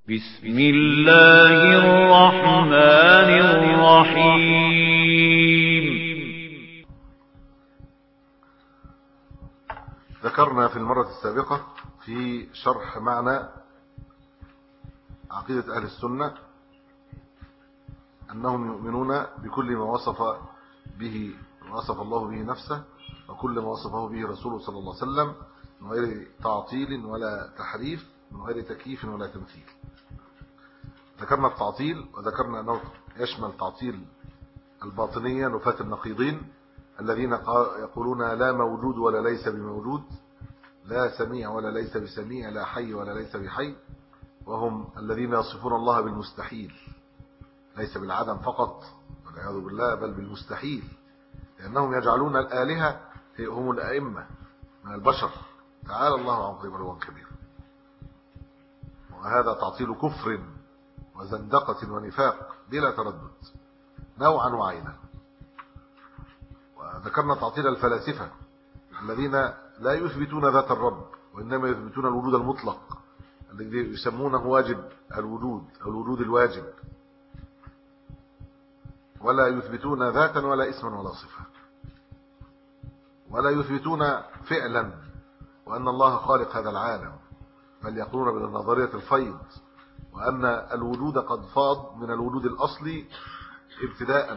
بسم الله الرحمن الرحيم. ذكرنا في المرة السابقة في شرح معنى عقيدة أهل السنة أنهم يؤمنون بكل ما وصف الله به نفسه وكل ما وصفه به رسوله صلى الله عليه وسلم من غير تعطيل ولا تحريف، من غير تكييف ولا تمثيل. ذكرنا التعطيل وذكرنا أنه يشمل تعطيل الباطنية نفاة النقيضين الذين يقولون لا موجود ولا ليس بموجود، لا سميع ولا ليس بسميع، لا حي ولا ليس بحي، وهم الذين يصفون الله بالمستحيل، ليس بالعدم فقط والعياذ بالله بل بالمستحيل، لأنهم يجعلون الآلهة هم الأئمة من البشر، تعالى الله عن قيم علوا كبير. وهذا تعطيل كفر وزندقة ونفاق بلا تردد نوعا وعينا. وذكرنا تعطيل الفلاسفة الذين لا يثبتون ذات الرب وإنما يثبتون الوجود المطلق الذي يسمونه واجب الوجود أو الوجود الواجب، ولا يثبتون ذاتا ولا اسما ولا صفة، ولا يثبتون فعلا وأن الله خالق هذا العالم، بل يقولون بنظرية الفيض وأن الوجود قد فاض من الوجود الأصلي ابتداء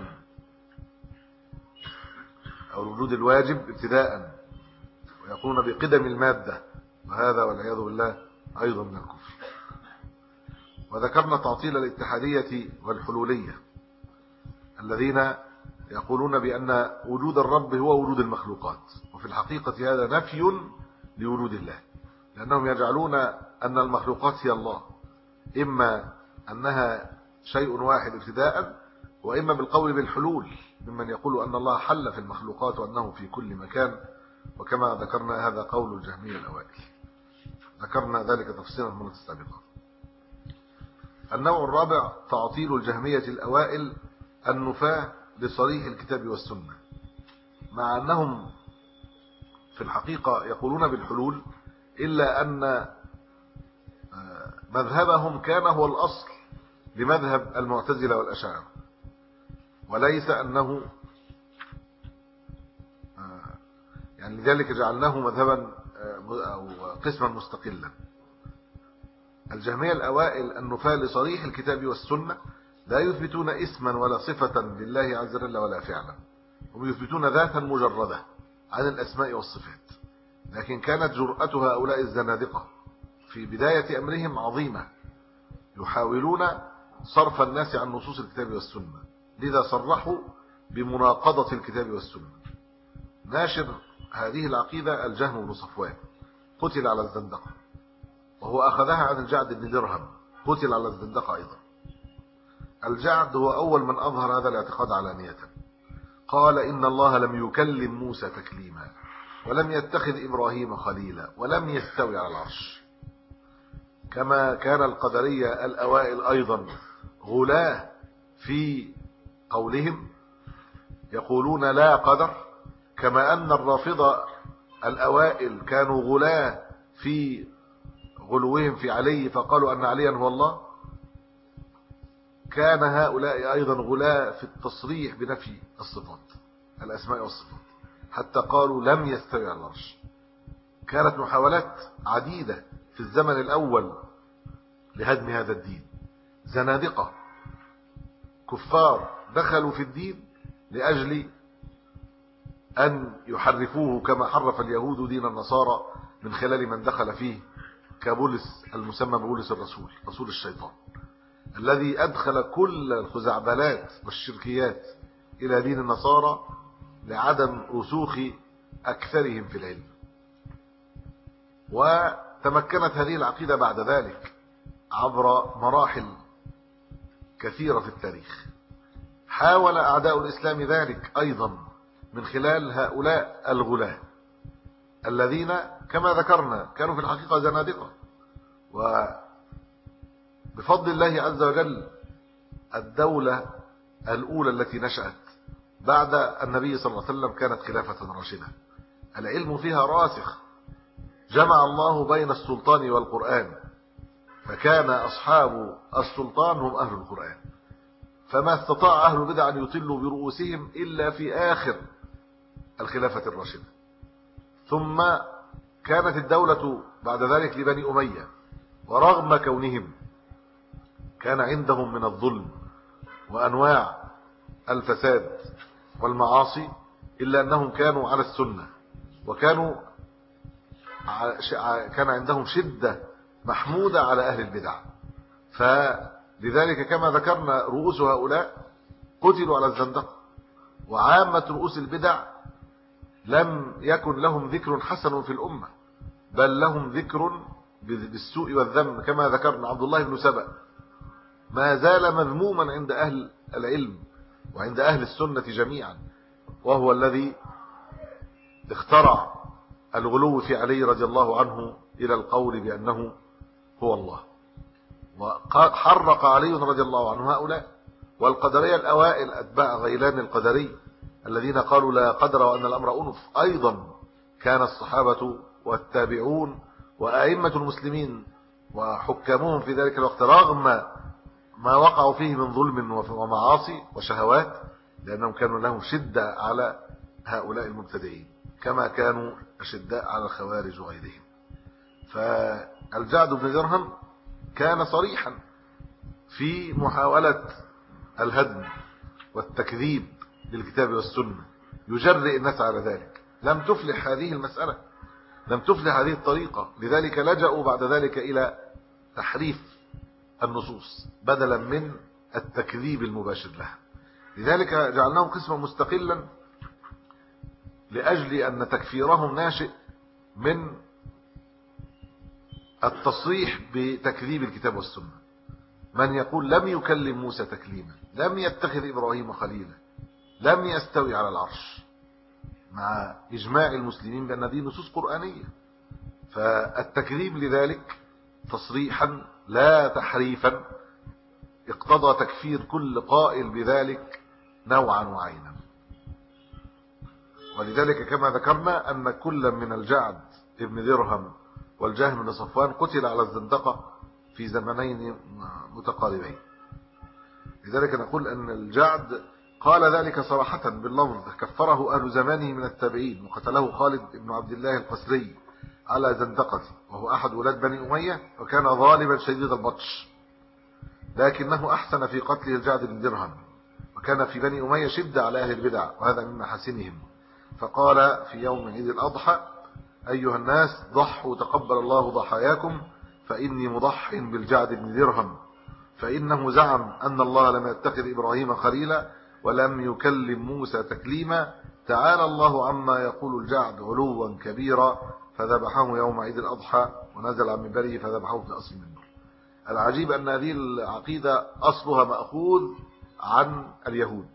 أو الوجود الواجب ابتداء، ويقولون بقدم المادة، وهذا والعياذ بالله أيضا من الكفر. وذكرنا تعطيل الاتحادية والحلولية الذين يقولون بأن وجود الرب هو وجود المخلوقات، وفي الحقيقة هذا نفي لوجود الله، لأنهم يجعلون أن المخلوقات هي الله، إما أنها شيء واحد ابتداء، وإما بالقول بالحلول ممن يقول أن الله حل في المخلوقات وأنه في كل مكان، وكما ذكرنا هذا قول الجهمية الأوائل، ذكرنا ذلك تفصيلا في المرة السابقة. النوع الرابع تعطيل الجهمية الأوائل النفاة لصريح الكتاب والسنة، مع أنهم في الحقيقة يقولون بالحلول، إلا أن مذهبهم كان هو الأصل لمذهب المعتزلة والأشاعرة، وليس أنه يعني لذلك جعلناه مذهبا أو قسما مستقلا. الجهمية الأوائل النفاة لصريح الكتاب والسنة لا يثبتون اسما ولا صفة لله عز وجل ولا فعلا، هم يثبتون ذاتا مجردة عن الأسماء والصفات، لكن كانت جرأة هؤلاء الزنادقة في بداية أمرهم عظيمة، يحاولون صرف الناس عن نصوص الكتاب والسنة، لذا صرحوا بمناقضة الكتاب والسنة. ناشر هذه العقيدة الجهم بن صفوان قتل على الزندقة، وهو أخذها عن الجعد بن درهم قتل على الزندقة أيضا. الجعد هو أول من أظهر هذا الاعتقاد علانية، قال إن الله لم يكلم موسى تكليما ولم يتخذ إبراهيم خليلا ولم يستوي على العرش. كما كان القدرية الأوائل أيضا غلاة في قولهم يقولون لا قدر، كما أن الرافضة الأوائل كانوا غلاة في غلوهم في علي فقالوا أن عليا هو الله، كان هؤلاء أيضا غلاة في التصريح بنفي الصفات الأسماء والصفات، حتى قالوا لم يستوي على العرش. كانت محاولات عديدة في الزمن الأول لهدم هذا الدين، زنادقة كفار دخلوا في الدين لأجل أن يحرفوه كما حرف اليهود دين النصارى من خلال من دخل فيه كبولس المسمى بولس الرسول، رسول الشيطان، الذي أدخل كل الخزعبلات والشركيات إلى دين النصارى لعدم رسوخ أكثرهم في العلم. وتمكنت هذه العقيدة بعد ذلك عبر مراحل كثيرة في التاريخ. حاول أعداء الإسلام ذلك أيضا من خلال هؤلاء الغلاة الذين كما ذكرنا كانوا في الحقيقة زنادقة، وبفضل الله عز وجل الدولة الأولى التي نشأت بعد النبي صلى الله عليه وسلم كانت خلافة راشدة، العلم فيها راسخ، جمع الله بين السلطان والقرآن، فكان أصحاب السلطان هم أهل القرآن، فما استطاع أهل البدع أن يطلوا برؤوسهم إلا في آخر الخلافة الراشدة. ثم كانت الدولة بعد ذلك لبني أمية، ورغم كونهم كان عندهم من الظلم وأنواع الفساد والمعاصي إلا أنهم كانوا على السنة، وكانوا كان عندهم شدة محمودة على أهل البدع. فلذلك كما ذكرنا رؤوس هؤلاء قتلوا على الزندقة، وعامة رؤوس البدع لم يكن لهم ذكر حسن في الأمة، بل لهم ذكر بالسوء والذم. كما ذكرنا عبد الله بن سبأ ما زال مذموما عند أهل العلم وعند أهل السنة جميعا، وهو الذي اخترع الغلو في علي رضي الله عنه إلى القول بأنه هو الله، وحرق علي رضي الله عنه هؤلاء. والقدرية الأوائل أتباع غيلان القدري الذين قالوا لا قدر وأن الأمر أنف، أيضا كان الصحابة والتابعون وأئمة المسلمين وحكامهم في ذلك الوقت رغم ما وقعوا فيه من ظلم ومعاصي وشهوات، لأنهم كانوا لهم شدة على هؤلاء المبتدعين كما كانوا أشداء على الخوارج وغيرهم. فالجعد بن درهم كان صريحا في محاولة الهدم والتكذيب للكتاب والسنة، يجرئ الناس على ذلك. لم تفلح هذه المسألة، لم تفلح هذه الطريقة، لذلك لجأوا بعد ذلك إلى تحريف النصوص بدلا من التكذيب المباشر لها. لذلك جعلناهم قسما مستقلا لأجل أن تكفيرهم ناشئ من التصريح بتكذيب الكتاب والسنة. من يقول لم يكلم موسى تكليما، لم يتخذ إبراهيم خليلا، لم يستوي على العرش، مع إجماع المسلمين بأن دي نصوص قرآنية. فالتكذيب لذلك تصريحا لا تحريفا اقتضى تكفير كل قائل بذلك نوعا وعينا. ولذلك كما ذكرنا أن كل من الجعد ابن درهم والجهم بن صفوان قتل على الزندقة في زمنين متقاربين. لذلك نقول أن الجعد قال ذلك صراحة باللفظ، كفره أهل زمانه من التابعين، وقتله خالد بن عبد الله القسري على زندقته، وهو أحد ولاد بني أمية، وكان ظالما شديد البطش، لكنه أحسن في قتله الجعد بن درهم، وكان في بني أمية شدة على أهل البدع، وهذا من محاسنهم. فقال في يوم عيد الأضحى: أيها الناس ضحوا تقبل الله ضحاياكم، فإني مضح بالجعد بن درهم، فإنه زعم أن الله لم يتخذ إبراهيم خليلا ولم يكلم موسى تكليما، تعالى الله عما يقول الجعد علوا كبيرا، فذبحه يوم عيد الأضحى ونزل عن منبره فذبحه في أصل المنبر. العجيب أن هذه العقيدة أصلها مأخوذ عن اليهود،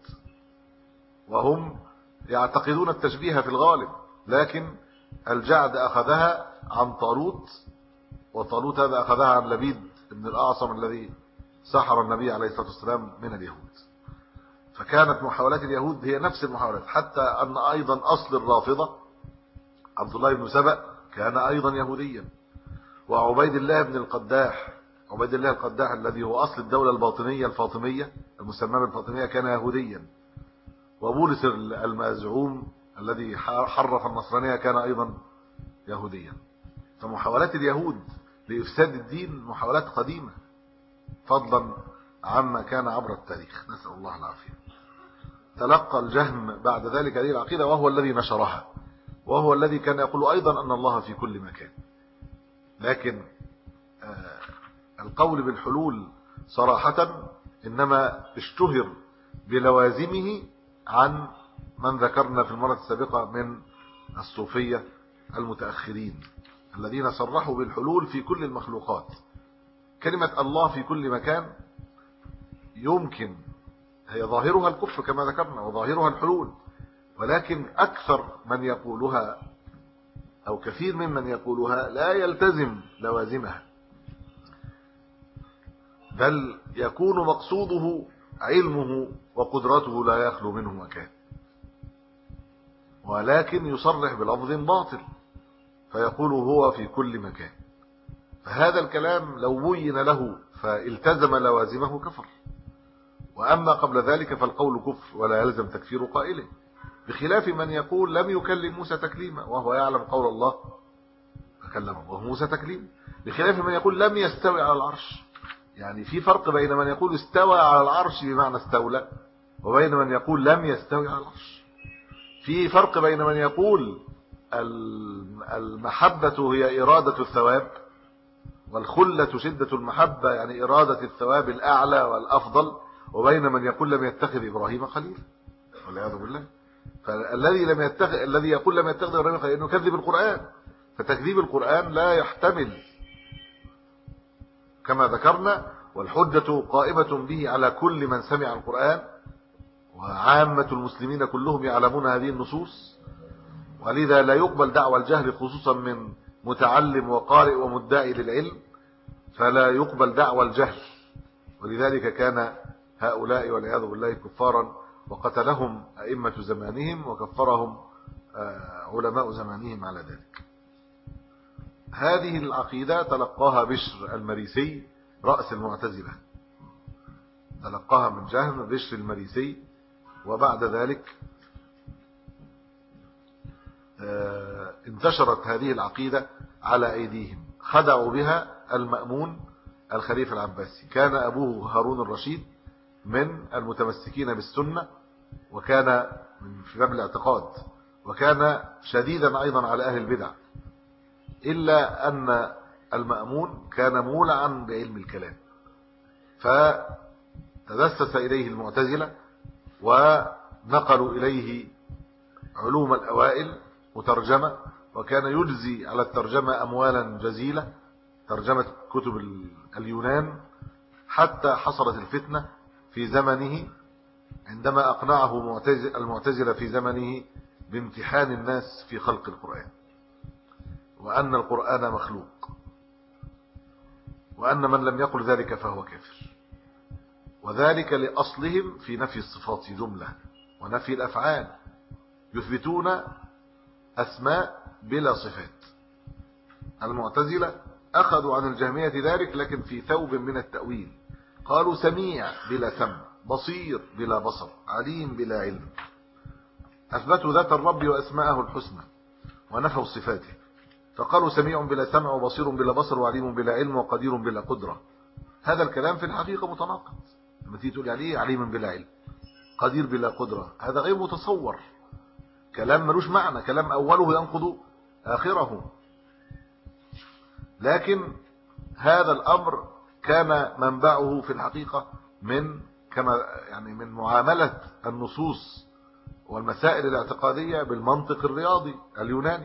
وهم يعتقدون التشبيه في الغالب، لكن الجعد أخذها عن طالوت، وطالوت هذا أخذها عن لبيد بن الأعصم الذي سحر النبي عليه الصلاة والسلام من اليهود. فكانت محاولات اليهود هي نفس المحاولات، حتى أن أيضا أصل الرافضة عبد الله بن سبأ كان أيضا يهوديا، وعبيد الله بن القداح، عبيد الله القداح الذي هو أصل الدولة الباطنية الفاطمية المسمى بالفاطمية كان يهوديا، وبولس المزعوم الذي حرف النصرانية كان أيضا يهوديا. فمحاولات اليهود لإفساد الدين محاولات قديمة، فضلا عما كان عبر التاريخ، نسأل الله العافية. تلقى الجهم بعد ذلك هذه العقيدة، وهو الذي نشرها، وهو الذي كان يقول أيضا أن الله في كل مكان. لكن القول بالحلول صراحة إنما اشتهر بلوازمه عن من ذكرنا في المرة السابقة من الصوفية المتأخرين الذين صرحوا بالحلول في كل المخلوقات. كلمة الله في كل مكان يمكن هي ظاهرها الكفر كما ذكرنا، وظاهرها الحلول، ولكن أكثر من يقولها أو كثير ممن يقولها لا يلتزم لوازمها، بل يكون مقصوده علمه وقدرته لا يخلو منه مكان، ولكن يصرح بلفظ باطل فيقول هو في كل مكان. فهذا الكلام لو بين له فالتزم لوازمه كفر، وأما قبل ذلك فالقول كفر ولا يلزم تكفير قائله، بخلاف من يقول لم يكلم موسى تكليما وهو يعلم قول الله فكلمه وهو موسى تكليما، بخلاف من يقول لم يستوي على العرش. يعني في فرق بين من يقول استوى على العرش بمعنى استولى وبين من يقول لم يستوي على العرش. في فرق بين من يقول المحبة هي إرادة الثواب والخلة شدة المحبة يعني إرادة الثواب الأعلى والأفضل، وبين من يقول لم يتخذ إبراهيم خليلا والعياذ بالله. الذي يقول لم يتخذ إبراهيم خليلا إنه يكذب القرآن، فتكذيب القرآن لا يحتمل كما ذكرنا، والحجة قائمة به على كل من سمع القرآن، وعامة المسلمين كلهم يعلمون هذه النصوص، ولذا لا يقبل دعوى الجهل خصوصا من متعلم وقارئ ومدعي للعلم، فلا يقبل دعوى الجهل. ولذلك كان هؤلاء والعياذ بالله كفارا، وقتلهم أئمة زمانهم وكفرهم علماء زمانهم على ذلك. هذه العقيدة تلقاها بشر المريسي رأس المعتزلة، تلقاها من جهم بشر المريسي، وبعد ذلك انتشرت هذه العقيدة على أيديهم، خدعوا بها المأمون الخليفة العباسي. كان أبوه هارون الرشيد من المتمسكين بالسنة، وكان في باب الاعتقاد، وكان شديدا أيضا على أهل البدع، إلا أن المأمون كان مولعا بعلم الكلام، فتدسس إليه المعتزلة ونقلوا إليه علوم الأوائل مترجمة، وكان يجزي على الترجمة أموالا جزيلة، ترجمة كتب اليونان، حتى حصلت الفتنة في زمنه عندما أقنعه المعتزلة في زمنه بامتحان الناس في خلق القرآن، وأن القرآن مخلوق، وأن من لم يقل ذلك فهو كافر، وذلك لأصلهم في نفي الصفات جملة ونفي الأفعال، يثبتون أسماء بلا صفات. المعتزلة أخذوا عن الجهمية ذلك لكن في ثوب من التأويل، قالوا سميع بلا سمع، بصير بلا بصر، عليم بلا علم، أثبتوا ذات الرب وأسماءه الحسنى ونفوا صفاته، فقالوا سميع بلا سمع وبصير بلا بصر وعليم بلا علم وقدير بلا قدرة. هذا الكلام في الحقيقة متناقض، لما تيجي تقول عليه عليم بلا علم قدير بلا قدرة، هذا غير متصور، كلام ملوش معنى، كلام أوله ينقض آخره. لكن هذا الأمر كان منبعه في الحقيقة من من معاملة النصوص والمسائل الاعتقادية بالمنطق الرياضي اليوناني.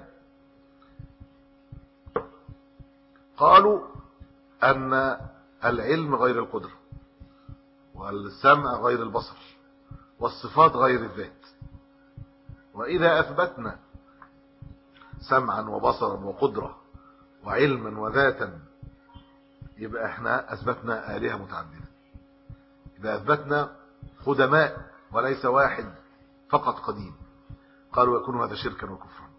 قالوا أن العلم غير القدرة، والسمع غير البصر، والصفات غير الذات، وإذا أثبتنا سمعا وبصرا وقدرة وعلما وذاتا يبقى احنا أثبتنا آلهة متعددة، إذا أثبتنا خدماء وليس واحد فقط قديم. قالوا يكون هذا شركا وكفرا.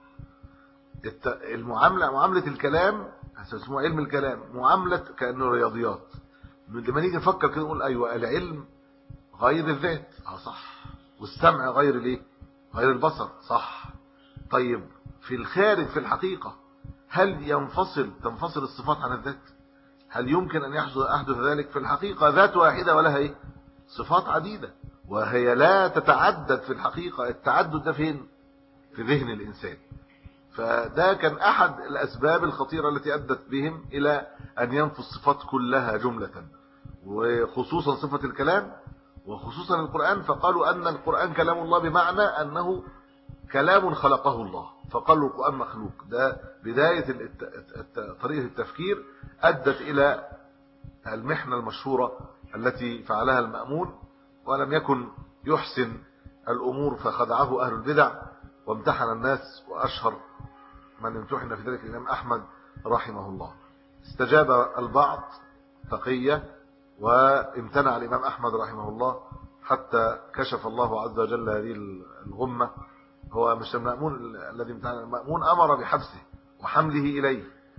معاملة الكلام اسمه علم الكلام، معاملة كأنه رياضيات. لما نيجي نفكر كده نقول أيوة العلم غير الذات، صح، والسمع غير الايه؟ غير البصر، صح. طيب في الخارج في الحقيقة هل تنفصل الصفات عن الذات؟ هل يمكن أن يحدث ذلك؟ في الحقيقة ذات واحدة ولها ايه؟ صفات عديدة، وهي لا تتعدد في الحقيقة. التعدد ده فين؟ في ذهن الإنسان. فده كان أحد الأسباب الخطيرة التي أدت بهم إلى أن ينفوا الصفات كلها جملة، وخصوصا صفة الكلام وخصوصا القرآن. فقالوا أن القرآن كلام الله بمعنى أنه كلام خلقه الله، فقالوا القرآن مخلوق. ده بداية طريقة التفكير أدت إلى المحنة المشهورة التي فعلها المأمون، ولم يكن يحسن الأمور فخدعه أهل البدع وامتحن الناس. وأشهر من امتحن في ذلك الإمام أحمد رحمه الله. استجاب البعض تقية وامتنع الإمام أحمد رحمه الله حتى كشف الله عز وجل هذه الغمة. هو مش المأمون الذي امتحن، المأمون أمر بحبسه وحمله إليه،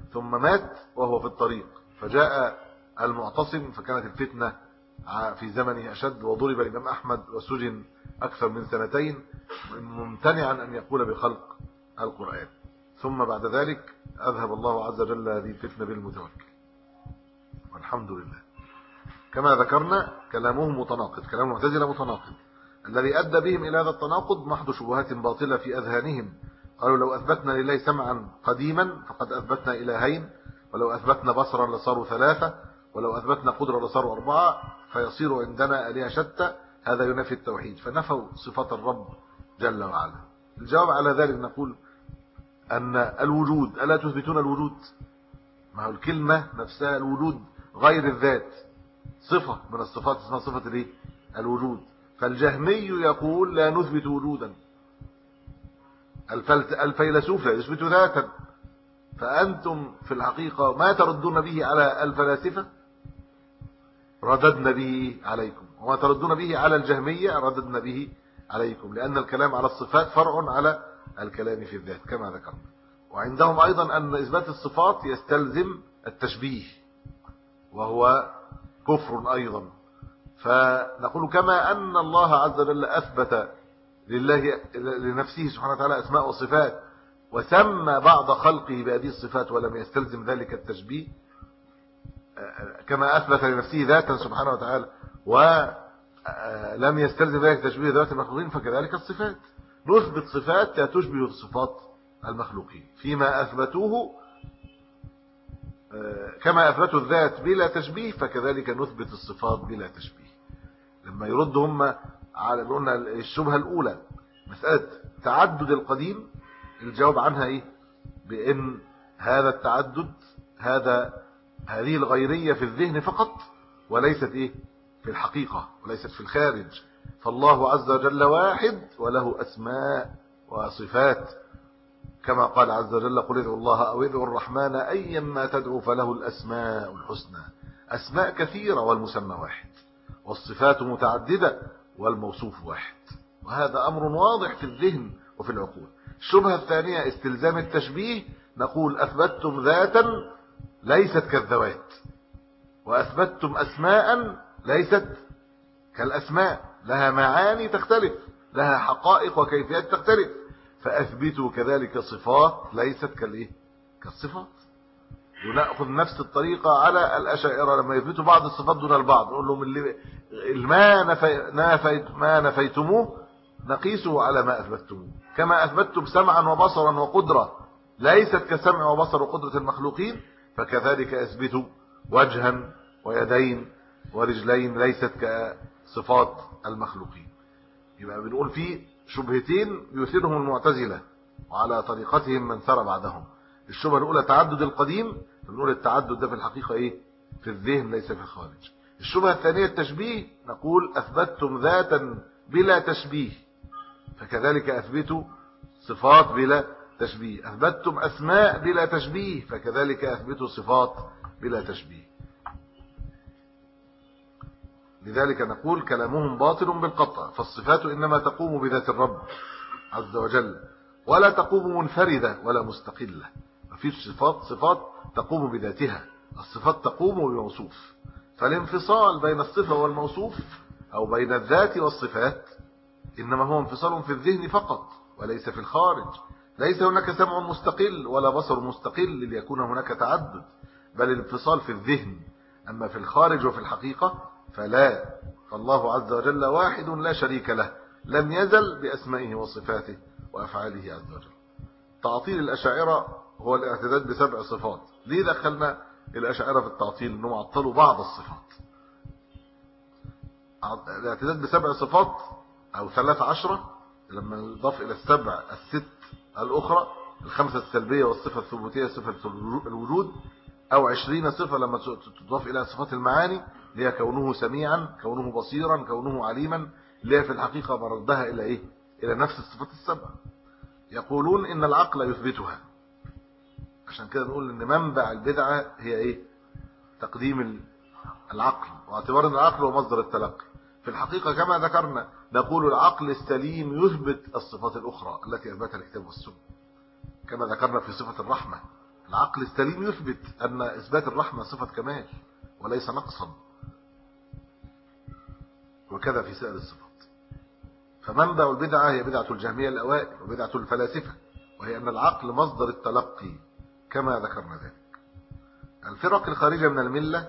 ثم مات وهو في الطريق، فجاء المعتصم فكانت الفتنة في زمنه أشد، وضرب الإمام أحمد وسجن أكثر من 2 ممتنعا أن يقول بخلق القرآن. ثم بعد ذلك أذهب الله عز وجل هذه الفتنة بالمتوكل، والحمد لله. كما ذكرنا كلامهم متناقض، كلام المعتزلة متناقض. الذي أدى بهم إلى هذا التناقض محض شبهات باطلة في أذهانهم. قالوا لو أثبتنا لله سمعا قديما فقد أثبتنا إلهين، ولو أثبتنا بصرا لصاروا 3، ولو أثبتنا قدرة لصاروا 4، فيصير عندنا آلهة شتى. هذا ينافي التوحيد، فنفوا صفات الرب جل وعلا. الجواب على ذلك نقول أن الوجود، ألا تثبتون الوجود؟ ما هو الكلمة نفسها الوجود غير الذات، صفة من الصفات اسمها صفة الوجود. فالجهمي يقول لا نثبت وجودا، الفيلسوف لا يثبت ذاتا، فأنتم في الحقيقة ما تردون به على الفلاسفة رددنا به عليكم، وما تردون به على الجهمية رددنا به عليكم، لأن الكلام على الصفات فرع على الكلام في الذات كما ذكرنا. وعندهم أيضا أن إثبات الصفات يستلزم التشبيه، وهو كفر أيضا. فنقول كما أن الله عز وجل أثبت لنفسه سبحانه وتعالى أسماء وصفات، وسمى بعض خلقه بهذه الصفات ولم يستلزم ذلك التشبيه، كما أثبت لنفسه ذاتا سبحانه وتعالى ولم يستلزم ذلك تشبيه ذات المخلوقين، فكذلك الصفات نثبت صفات لا تشبه صفات المخلوقين فيما أثبتوه. كما أثبتوا الذات بلا تشبيه فكذلك نثبت الصفات بلا تشبيه. لما يرد هم على قلنا الشبهة الأولى مسألة تعدد القديم، الجواب عنها إيه؟ بأن هذا التعدد هذه الغيرية في الذهن فقط، وليست إيه؟ في الحقيقة، وليست في الخارج. فالله عز وجل واحد وله أسماء وصفات، كما قال عز وجل قل ادعوا الله أو ادعوا الرحمن أيما تدعوا فله الأسماء الحسنى. أسماء كثيرة والمسمى واحد، والصفات متعددة والموصوف واحد، وهذا أمر واضح في الذهن وفي العقول. الشبهة الثانية استلزام التشبيه، نقول أثبتتم ذاتا ليست كالذوات، وأثبتتم أسماء ليست كالأسماء، لها معاني تختلف، لها حقائق وكيفيات تختلف، فأثبتوا كذلك صفات ليست كالصفات. ونأخذ نفس الطريقة على الأشاعرة لما يثبتوا بعض الصفات دون البعض، نقول لهم ما نفيتموه نقيسه على ما أثبتموه. كما أثبتتم سمعا وبصرا وقدرة ليست كسمع وبصر وقدرة المخلوقين، فكذلك أثبتوا وجها ويدين ورجلين ليست كصفات المخلوقين. يبقى بنقول في شبهتين يثيرهم المعتزلة وعلى طريقتهم من سار بعدهم. الشبهة الأولى تعدد القديم، بنقول التعدد ده في الحقيقة إيه؟ في الذهن ليس في الخارج. الشبهة الثانية التشبيه، نقول أثبتتم ذاتا بلا تشبيه، فكذلك أثبتوا صفات بلا تشبيه. أثبتتم أسماء بلا تشبيه، فكذلك أثبتوا صفات بلا تشبيه. لذلك نقول كلامهم باطل بالقطع، فالصفات إنما تقوم بذات الرب عز وجل، ولا تقوم منفردة ولا مستقلة. مفيش صفات تقوم بذاتها، الصفات تقوم بموصوف. فالانفصال بين الصفة والموصوف أو بين الذات والصفات إنما هو انفصال في الذهن فقط وليس في الخارج. ليس هناك سمع مستقل ولا بصر مستقل ليكون هناك تعدد، بل الانفصال في الذهن. أما في الخارج وفي الحقيقة فلا. فالله عز وجل واحد لا شريك له، لم يزل بأسمائه وصفاته وأفعاله عز وجل. تعطيل الأشاعرة هو الاعتداد ب7 صفات. ليه دخلنا الأشاعرة في التعطيل؟ إنهم عطلوا بعض الصفات. الاعتداد ب7 صفات أو 13 لما نضاف إلى 7 الست الأخرى، 5 السلبية والصفة الثبوتية صفة الوجود، أو 20 صفة لما تضاف إلى صفات المعاني، هي كونه سميعا، كونه بصيرا، كونه عليما، اللي هي في الحقيقة مردها إلى إيه؟ إلى نفس الصفات ال7. يقولون إن العقل يثبتها، عشان كده نقول إن منبع البدعة هي إيه؟ تقديم العقل، واعتبار أن العقل هو مصدر التلقي. في الحقيقة كما ذكرنا نقول العقل السليم يثبت الصفات الأخرى التي أثبتها الكتاب والسنة، كما ذكرنا في صفة الرحمة العقل السليم يثبت أن إثبات الرحمة صفة كمال وليس نقصا، وكذا في سائر الصفات. فمنبع البدعة هي بدعة الجهمية الأوائل وبدعة الفلاسفة، وهي أن العقل مصدر التلقي كما ذكرنا ذلك. الفرق الخارجة من الملة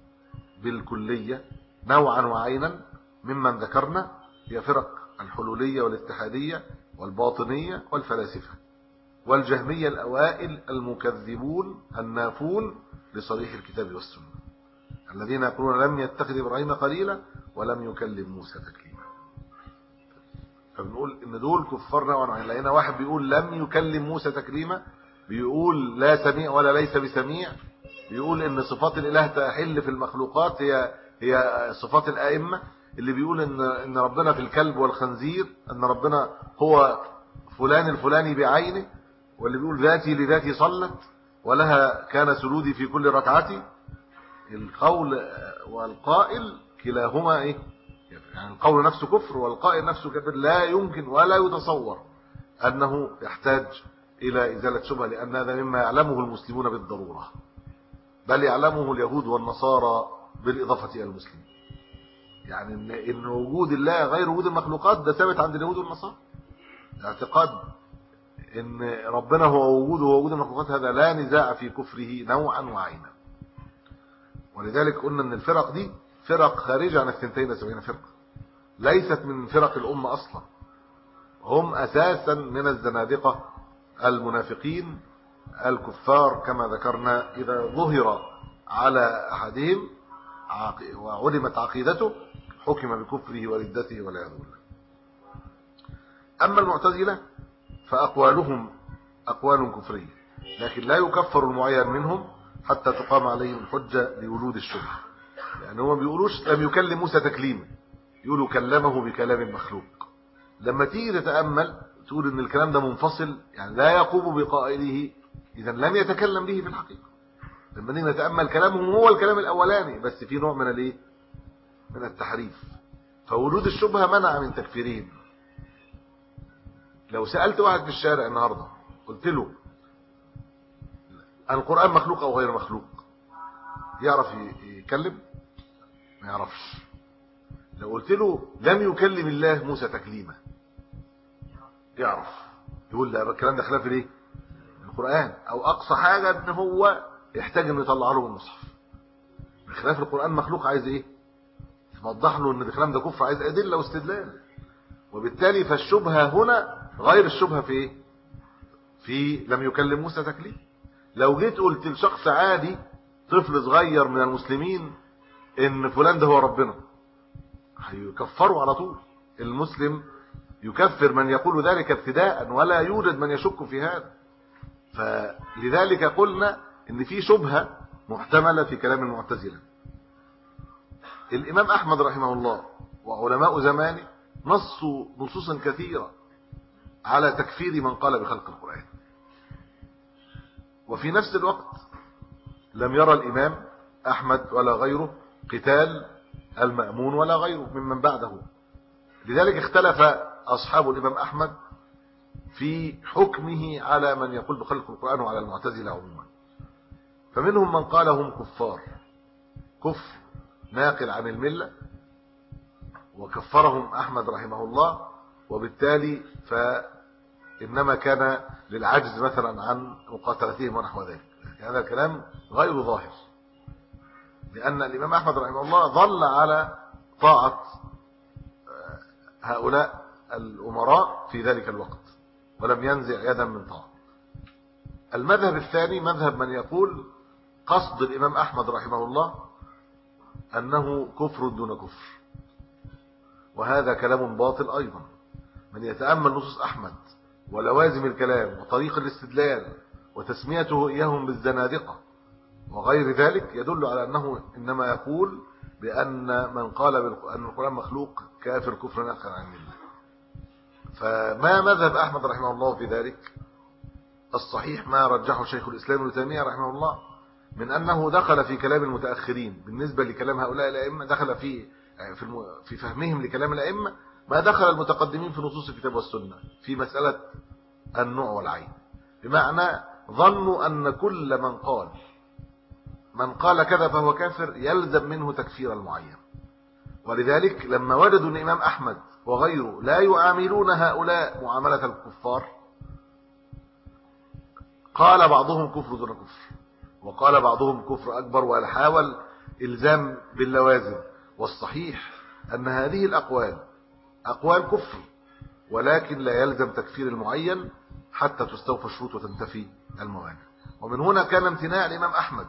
بالكلية نوعا وعينا ممن ذكرنا هي فرق الحلولية والاتحادية والباطنية والفلاسفة والجهمية الأوائل المكذبون النافون لصريح الكتاب والسنة، الذين يقولون لم يتخذ إبراهيم خليلا ولم يكلم موسى تكليما. فبنقول إن دول كفار نوعا وعينا. لقينا واحد بيقول لم يكلم موسى تكليما، بيقول لا سميع ولا ليس بسميع، بيقول إن صفات الإله تحل في المخلوقات هي صفات الآئمة، اللي بيقول إن ربنا في الكلب والخنزير، أن ربنا هو فلان الفلاني بعينه، واللي بيقول ذاتي لذاتي صلت ولها كان سجودي في كل ركعتي. القول والقائل كلاهما ايه؟ يعني القول نفسه كفر والقائل نفسه كفر. لا يمكن ولا يتصور أنه يحتاج إلى إزالة شبهة، لأن هذا مما يعلمه المسلمون بالضرورة، بل يعلمه اليهود والنصارى بالإضافة إلى المسلمين. يعني إن وجود الله غير وجود المخلوقات ده ثابت عند اليهود والنصارى. اعتقاد إن ربنا هو وجوده ووجود المخلوقات هذا لا نزاع في كفره نوعا وعينا. ولذلك قلنا ان الفرق دي فرق خارجة عن 72 فرقة، ليست من فرق الأمة أصلا، هم أساسا من الزنادقة المنافقين الكفار كما ذكرنا. إذا ظهر على أحدهم وعلمت عقيدته حكم بكفره وردته والعياذ بالله. أما المعتزلة فأقوالهم أقوال كفرية، لكن لا يكفر المعين منهم حتى تقام عليهم الحجة لوجود الشبهة. يعني هم بيقولوش لم يكلم موسى تكليما، يقولوا كلمه بكلام مخلوق. لما تيجي تتأمل تقول ان الكلام ده منفصل، يعني لا يقوم بقائله، اذا لم يتكلم به في الحقيقة. لما نيجي نتأمل كلامهم هو الكلام الاولاني، بس في نوع من الايه، من التحريف. فوجود الشبهة منع من تكفيرهم. لو سألت واحد في الشارع النهاردة قلت له القرآن مخلوق او غير مخلوق، يعرف يتكلم؟ ما يعرفش. لو قلت له لم يكلم الله موسى تكليما، يعرف، يقول لا الكلام ده خلاف الايه، القرآن، او اقصى حاجة ان هو يحتاج انه يطلع له المصحف. بخلاف القرآن مخلوق عايز ايه، توضح له ان الكلام ده كفر، عايز ادله واستدلال. وبالتالي فالشبهة هنا غير الشبهة في ايه، في لم يكلم موسى تكليما. لو جيت قلت لشخص عادي طفل صغير من المسلمين ان فلان ده هو ربنا، هيكفروا على طول. المسلم يكفر من يقول ذلك ابتداء، ولا يوجد من يشك في هذا. فلذلك قلنا ان في شبهة محتملة في كلام المعتزلة. الامام احمد رحمه الله وعلماء زمانه نصوا نصوصا كثيرة على تكفير من قال بخلق القرآن، وفي نفس الوقت لم يرى الامام احمد ولا غيره قتال المأمون ولا غيره ممن بعده. لذلك اختلف أصحاب الإمام أحمد في حكمه على من يقول بخلق القرآن وعلى المعتزلة عموما. فمنهم من قال هم كفار كفر ناقل عن الملة، وكفرهم أحمد رحمه الله، وبالتالي فإنما كان للعجز مثلا عن مقاتلتهم ونحو ذلك. هذا الكلام غير ظاهر، لأن الإمام أحمد رحمه الله ظل على طاعة هؤلاء الأمراء في ذلك الوقت ولم ينزع يدا من طاعة. المذهب الثاني مذهب من يقول قصد الإمام أحمد رحمه الله أنه كفر دون كفر، وهذا كلام باطل أيضا. من يتأمل نصوص أحمد ولوازم الكلام وطريق الاستدلال وتسميته إياهم بالزنادقة وغير ذلك يدل على أنه إنما يقول بأن من قال أن القرآن مخلوق كافر كفر ناقل عن الله. فما مذهب أحمد رحمه الله في ذلك؟ الصحيح ما رجحه شيخ الإسلام ابن تيمية رحمه الله من أنه دخل في كلام المتأخرين بالنسبة لكلام هؤلاء الأئمة، دخل في فهمهم لكلام الأئمة ما دخل المتقدمين في نصوص الكتاب والسنة في مسألة النوع والعين. بمعنى ظنوا أن كل من قال كذا فهو كافر يلزم منه تكفير المعين. ولذلك لما وجدوا أن الإمام أحمد وغيره لا يعاملون هؤلاء معاملة الكفار، قال بعضهم كفر دون كفر، وقال بعضهم كفر أكبر، وحاول إلزام باللوازم. والصحيح أن هذه الأقوال أقوال كفر، ولكن لا يلزم تكفير المعين حتى تستوفى الشروط وتنتفي الموانع. ومن هنا كان امتناع الإمام أحمد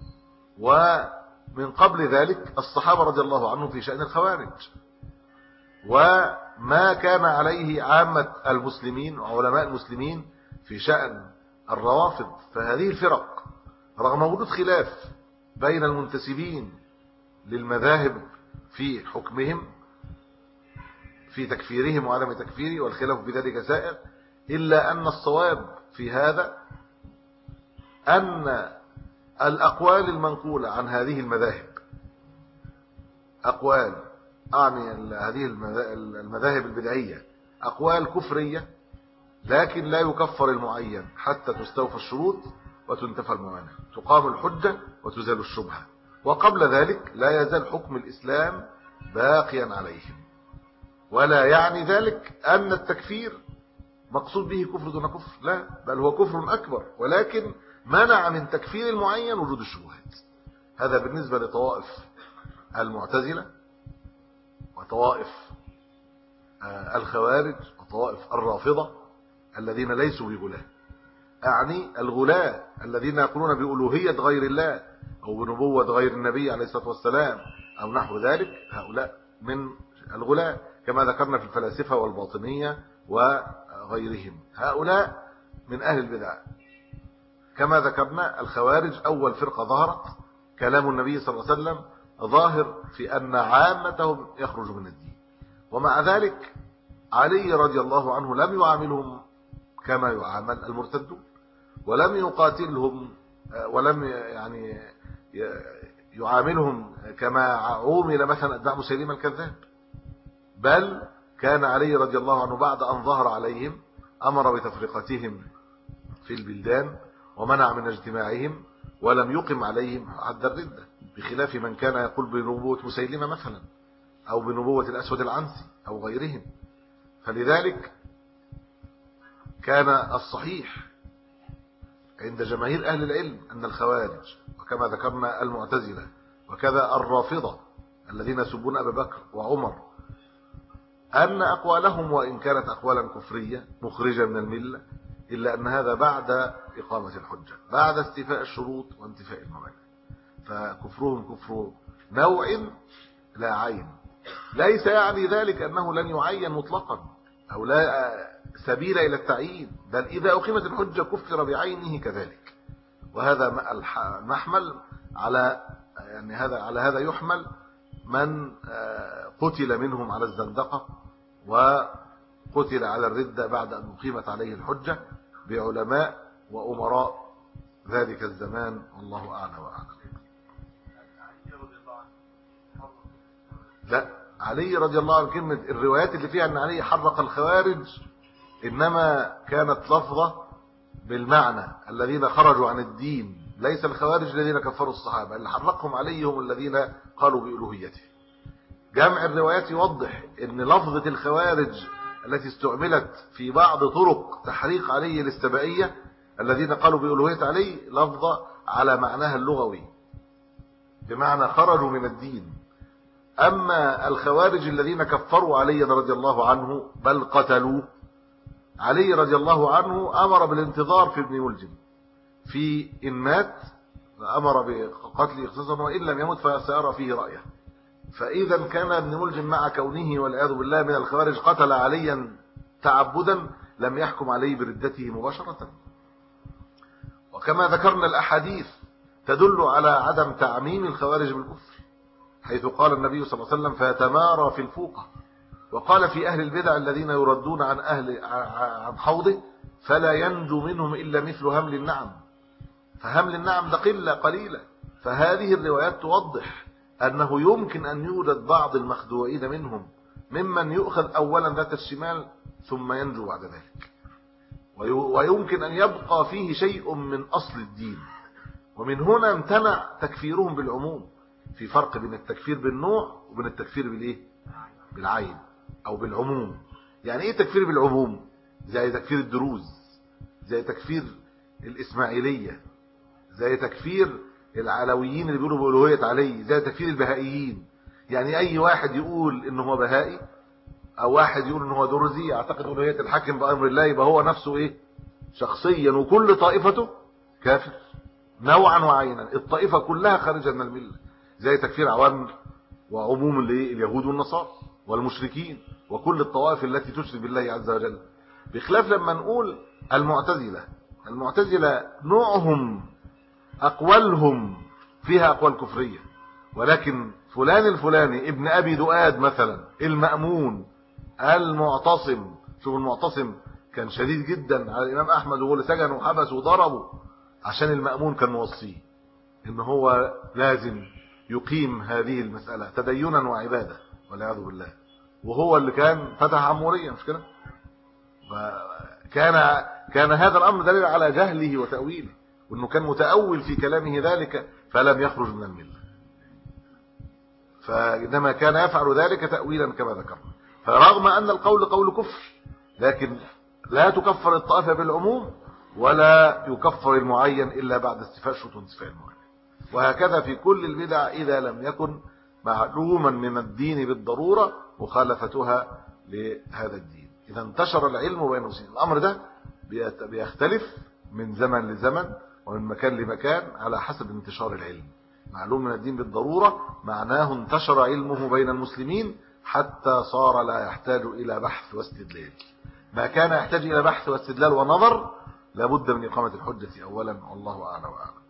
ومن قبل ذلك الصحابة رضي الله عنهم في شأن الخوارج، وما كان عليه عامة المسلمين وعلماء المسلمين في شأن الروافض. فهذه الفرق رغم وجود خلاف بين المنتسبين للمذاهب في حكمهم في تكفيرهم وعدم تكفيره، والخلاف بذلك سائر، إلا أن الصواب في هذا أن الأقوال المنقولة عن هذه المذاهب أقوال هذه المذاهب البدعية أقوال كفرية، لكن لا يكفر المعين حتى تستوفى الشروط وتنتفى الموانع، تقام الحجة وتزال الشبهة. وقبل ذلك لا يزال حكم الإسلام باقيا عليهم. ولا يعني ذلك أن التكفير مقصود به كفر دون كفر، لا، بل هو كفر أكبر، ولكن منع من تكفير المعين وجود الشبهات. هذا بالنسبة لطوائف المعتزلة وطوائف الخوارج وطوائف الرافضة الذين ليسوا بغلاة، أعني الغلاة الذين يقولون بألوهية غير الله أو بنبوة غير النبي عليه الصلاة والسلام أو نحو ذلك، هؤلاء من الغلاة كما ذكرنا في الفلاسفة والباطنية وغيرهم، هؤلاء من أهل البدع. كما ذكرنا الخوارج أول فرقة ظهرت، كلام النبي صلى الله عليه وسلم ظاهر في أن عامتهم يخرج من الدين، ومع ذلك علي رضي الله عنه لم يعاملهم كما يعامل المرتدون، ولم يقاتلهم ولم يعاملهم كما عومل مثلا أتباع مسيلمة الكذاب، بل كان علي رضي الله عنه بعد أن ظهر عليهم أمر بتفرقتهم في البلدان ومنع من اجتماعهم ولم يقم عليهم حد الردة، بخلاف من كان يقول بنبوة مسيلمة مثلا أو بنبوة الأسود العنسي أو غيرهم. فلذلك كان الصحيح عند جماهير أهل العلم أن الخوارج وكما ذكرنا المعتزلة وكذا الرافضة الذين يسبون أبا بكر وعمر أن أقوالهم وإن كانت أقوالا كفرية مخرجة من الملة، إلا أن هذا بعد إقامة الحجة، بعد استيفاء الشروط وانتفاء الموانع. فكفرهم كفر نوع لا عين، ليس يعني ذلك أنه لن يعين مطلقا أو لا سبيل إلى التعيين، بل إذا أقيمت الحجة كفر بعينه كذلك. وهذا محمل على على هذا يحمل من قتل منهم على الزندقة وقتل على الردة بعد أن أقيمت عليه الحجة بعلماء وأمراء ذلك الزمان، والله أعلى وأعلم. لا، علي رضي الله عنه كلمة الروايات اللي فيها أن علي حرق الخوارج إنما كانت لفظة بالمعنى الذين خرجوا عن الدين، ليس الخوارج الذين كفروا الصحابة، اللي حرقهم علي هم الذين قالوا بألوهيته. جمع الروايات يوضح أن لفظة الخوارج التي استعملت في بعض طرق تحريق علي الاستبائية الذين قالوا بألوهية علي لفظة على معناها اللغوي بمعنى خرجوا من الدين. أما الخوارج الذين كفروا علي رضي الله عنه بل قتلوا علي رضي الله عنه، أمر بالانتظار في ابن ملجم، في إن مات أمر بقتل اختصاصا وإن لم يمت فسيرى فيه رأيه. فإذا كان ابن ملجم مع كونه والعياذ بالله من الخوارج قتل عليا تعبدا لم يحكم عليه بردته مباشرة. وكما ذكرنا الأحاديث تدل على عدم تعميم الخوارج بالكفر، حيث قال النبي صلى الله عليه وسلم فيتمارى في الفوقة، وقال في أهل البدع الذين يردون عن حوضه فلا ينجو منهم إلا مثل همل النعم. فهمل النعم ده قلة قليلة. فهذه الروايات توضح أنه يمكن أن يوجد بعض المخدوعين منهم ممن يؤخذ أولا ذات الشمال ثم ينجو بعد ذلك. ويمكن أن يبقى فيه شيء من أصل الدين. ومن هنا امتنع تكفيرهم بالعموم. في فرق بين التكفير بالنوع وبين التكفير بالإيه؟ بالعين أو بالعموم. يعني إيه تكفير بالعموم؟ زي تكفير الدروز، زي تكفير الإسماعيلية، زي تكفير العلويين اللي بيقولوا بألوهية علي، زي تكفير البهائيين. يعني أي واحد يقول إنه هو بهائي أو واحد يقول إنه هو درزي يعتقد ألوهية الحاكم بأمر الله، يبقى هو نفسه إيه؟ شخصيا، وكل طائفته كافر نوعا وعينا. الطائفة كلها خارجة من الملة. زي تكفير عوام وعموم اليهود والنصارى والمشركين وكل الطوائف التي تشرك بالله عز وجل. بخلاف لما نقول المعتزلة نوعهم أقوالهم فيها أقوال كفرية، ولكن فلان الفلاني ابن أبي دؤاد مثلا المأمون المعتصم، شوف المعتصم كان شديد جدا على الإمام أحمد وهو سجن وحبس وضربه عشان المأمون كان موصيه إن هو لازم يقيم هذه المسألة تدينا وعبادة والعياذ بالله، وهو اللي كان فتح عمورية، مش كده؟ كان هذا الأمر دليل على جهله وتأويله، وأنه كان متأول في كلامه ذلك فلم يخرج من الملة، فإنما كان يفعل ذلك تأويلا كما ذكرنا. فرغم أن القول قول كفر، لكن لا تكفر الطائفة بالعموم ولا يكفر المعين إلا بعد استيفاء شروط وانتفاء المعين. وهكذا في كل البدع إذا لم يكن معلوما من الدين بالضرورة مخالفتها لهذا الدين. إذا انتشر العلم بين المسلمين. الأمر ده بيختلف من زمن لزمن ومن مكان لمكان على حسب انتشار العلم. معلوم من الدين بالضرورة معناه انتشر علمه بين المسلمين حتى صار لا يحتاج إلى بحث واستدلال. ما كان يحتاج إلى بحث واستدلال ونظر لابد من إقامة الحجة أولا، والله أعلم وأعلم.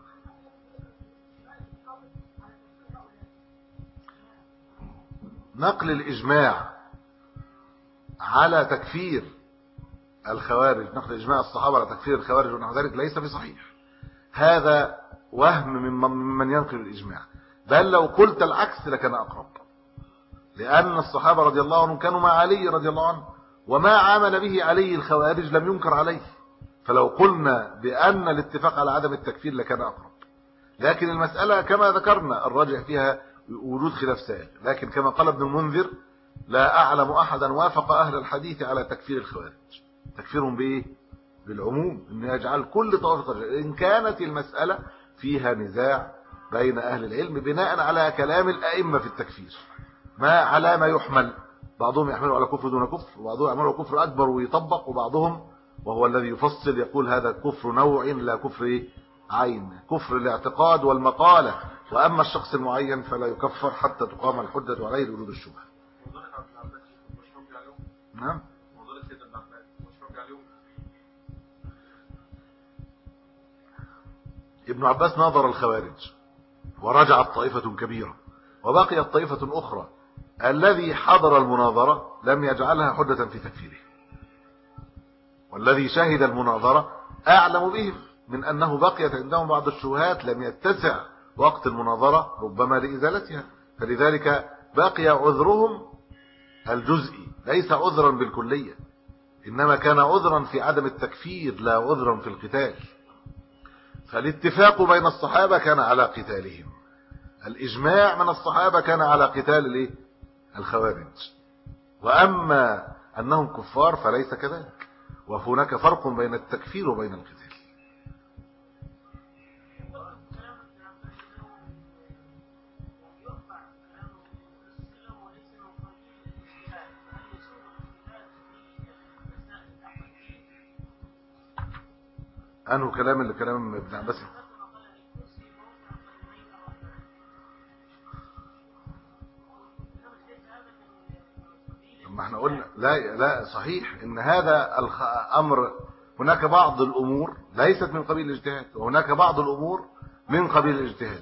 نقل الإجماع على تكفير الخوارج، نقل إجماع الصحابة على تكفير الخوارج ونحو ذلك ليس بصحيح. هذا وهم ممن ينقل الإجماع، بل لو قلت العكس لكان أقرب، لأن الصحابة رضي الله عنهم كانوا مع علي رضي الله عنه، وما عمل به علي الخوارج لم ينكر عليه. فلو قلنا بأن الاتفاق على عدم التكفير لكان أقرب. لكن المسألة كما ذكرنا الراجع فيها وجود خلاف سائغ، لكن كما قال ابن المنذر لا أعلم أحدا وافق أهل الحديث على تكفير الخوارج. تكفيرهم بإيه؟ بالعموم، إن يجعل كل طائفة، إن كانت المسألة فيها نزاع بين أهل العلم بناء على كلام الأئمة في التكفير، على ما يحمل. بعضهم يحملوا على كفر دون كفر، وبعضهم يحملوا على كفر أكبر ويطبق، وبعضهم وهو الذي يفصل يقول هذا كفر نوع لا كفر عين، كفر الاعتقاد والمقالة، وأما الشخص المعين فلا يكفر حتى تقام الحجة عليه لوجود الشبهة. نعم. ابن عباس ناظر الخوارج ورجعت طائفة كبيرة وبقيت طائفة أخرى، الذي حضر المناظرة لم يجعلها حجة في تكفيره، والذي شهد المناظرة أعلم بهم من أنه بقيت عندهم بعض الشبهات لم يتسع وقت المناظرة ربما لإزالتها، فلذلك بقي عذرهم الجزئي ليس عذرا بالكلية، إنما كان عذرا في عدم التكفير لا عذرا في القتال. فالاتفاق بين الصحابة كان على قتالهم، الإجماع من الصحابة كان على قتال الخوارج، وأما أنهم كفار فليس كذلك، وهناك فرق بين التكفير وبين القتال. أنه كلام اللي كلام ابن عباس. لما احنا قلنا لا صحيح ان هذا الامر هناك بعض الامور ليست من قبيل الاجتهاد، وهناك بعض الامور من قبيل الاجتهاد.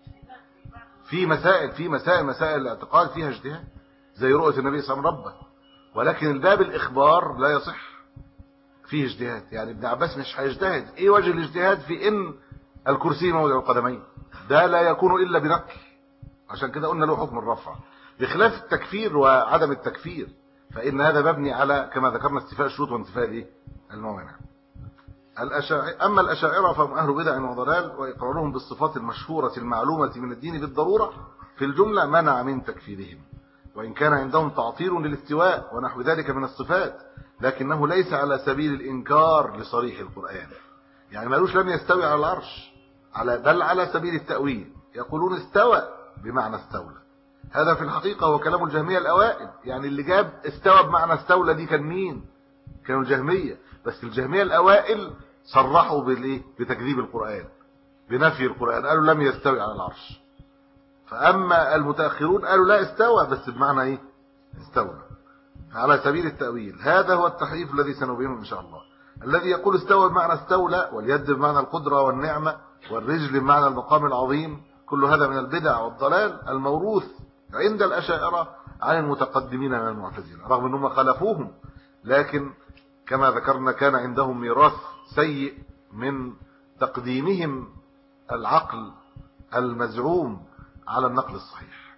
في مسائل الاعتقاد فيها اجتهاد زي رؤية النبي صلى الله عليه وسلم ربه، ولكن الباب الاخبار لا يصح فيه اجتهاد. يعني ابن عباس مش هيجتهد. ايه وجه الاجتهاد في ان الكرسي موضع القدمين؟ ده لا يكون الا بنقل، عشان كده قلنا له حكم الرفع، بخلاف التكفير وعدم التكفير، فإن هذا مبني على كما ذكرنا استيفاء الشروط وانتفاء الموانع. أما الأشاعرة فهم أهل بدع وضلال، وإقرارهم بالصفات المشهورة المعلومة من الدين بالضرورة في الجملة منع من تكفيرهم، وإن كان عندهم تعطيل للاستواء ونحو ذلك من الصفات، لكنه ليس على سبيل الإنكار لصريح القرآن. يعني ما قالوش لم يستوي على العرش، بل على سبيل التأويل، يقولون استوى بمعنى استولى. هذا في الحقيقة هو كلام الجهمية الأوائل. يعني اللي جاب استوى بمعنى استولى دي كان مين؟ كانوا الجهمية. بس الجهمية الأوائل صرحوا بتكذيب القرآن، بنفي القرآن، قالوا لم يستوي على العرش. فأما المتأخرون قالوا لا استوى، بس بمعنى ايه؟ استولى على سبيل التأويل. هذا هو التحريف الذي سنبينه إن شاء الله. الذي يقول استوى بمعنى استولى، واليد بمعنى القدرة والنعمة، والرجل بمعنى المقام العظيم، كل هذا من البدع والضلال الموروث عند الأشاعرة عن المتقدمين من المعتزلة، رغم أنهم خالفوهم، لكن كما ذكرنا كان عندهم ميراث سيء من تقديمهم العقل المزعوم على النقل الصحيح.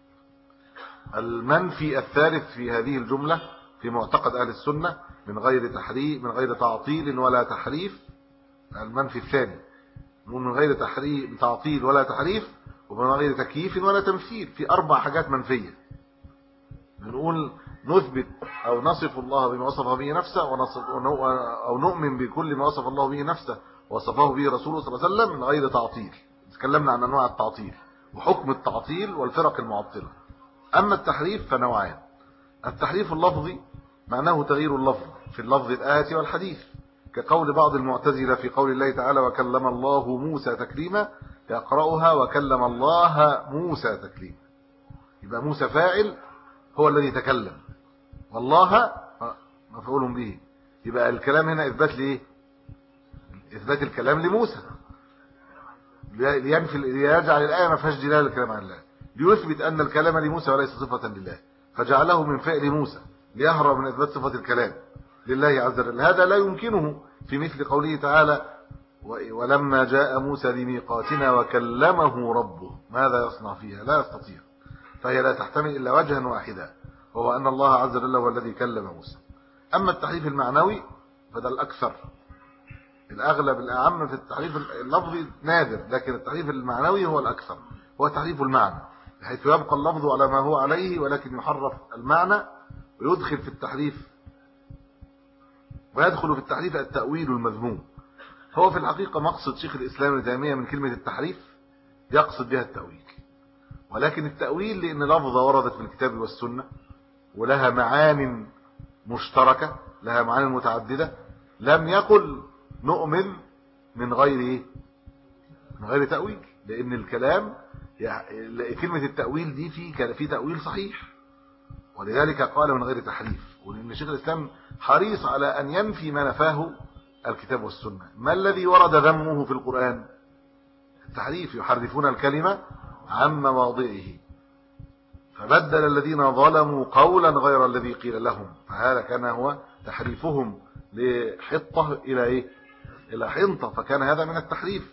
المنفي الثالث في هذه الجملة في معتقد أهل السنة من غير تحريف، من غير تعطيل ولا تحريف. المنفي الثاني من غير تحريف، تعطيل ولا تحريف، ومن غير تكييف ولا تمثيل. في 4 حاجات منفية. بنقول نثبت أو نصف الله بما وصف به نفسه، أو نؤمن بكل ما وصف الله به نفسه وصفه به رسوله صلى الله عليه وسلم من غير تعطيل. تكلمنا عن أنواع التعطيل وحكم التعطيل والفرق المعطلة. أما التحريف فنوعان. التحريف اللفظي معناه تغيير اللفظ في اللفظ الآتي والحديث، كقول بعض المعتزلة في قول الله تعالى وكلم الله موسى تكليما، يقرأها وكلم الله موسى تكليما. يبقى موسى فاعل هو الذي تكلم، والله مفعول به. يبقى الكلام هنا إثبات لإيه؟ إثبات الكلام لموسى، ليجعل الآية ما فيهاش دلالة الكلام عن الله، ليثبت أن الكلام لموسى وليس صفة لله، فجعله من فعل موسى ليهرب من إثبات صفة الكلام لله عز وجل. هذا لا يمكنه في مثل قوله تعالى ولما جاء موسى لميقاتنا وكلمه ربه ماذا يصنع فيها؟ لا يستطيع. فهي لا تحتمل إلا وجها واحدا، وهو أن الله عز وجل هو الذي كلم موسى. أما التحريف المعنوي فده الأكثر، الأغلب الأعم في التحريف اللفظي نادر، لكن التحريف المعنوي هو الأكثر، هو تحريف المعنى، بحيث يبقى اللفظ على ما هو عليه ولكن يحرف المعنى، ويدخل في التحريف ويدخل في التحريف التأويل المذموم. هو في الحقيقة مقصد شيخ الإسلام ابن تيمية من كلمة التحريف يقصد بها التأويل، ولكن التأويل لأن لفظة وردت في الكتاب والسنة ولها معان مشتركة، لها معان متعددة، لم يقل نؤمن من غير تأويل، لأن الكلام كلمة التأويل دي في تأويل صحيح، ولذلك قال من غير تحريف. ولأن شيخ الإسلام حريص على أن ينفي ما نفاه الكتاب والسنة. ما الذي ورد ذمه في القرآن؟ التحريف، يحرفون الكلمة عن مواضعه، فبدل الذين ظلموا قولا غير الذي قيل لهم، فهذا كان هو تحريفهم لحطة إلى إيه؟ إلى حنطة، فكان هذا من التحريف.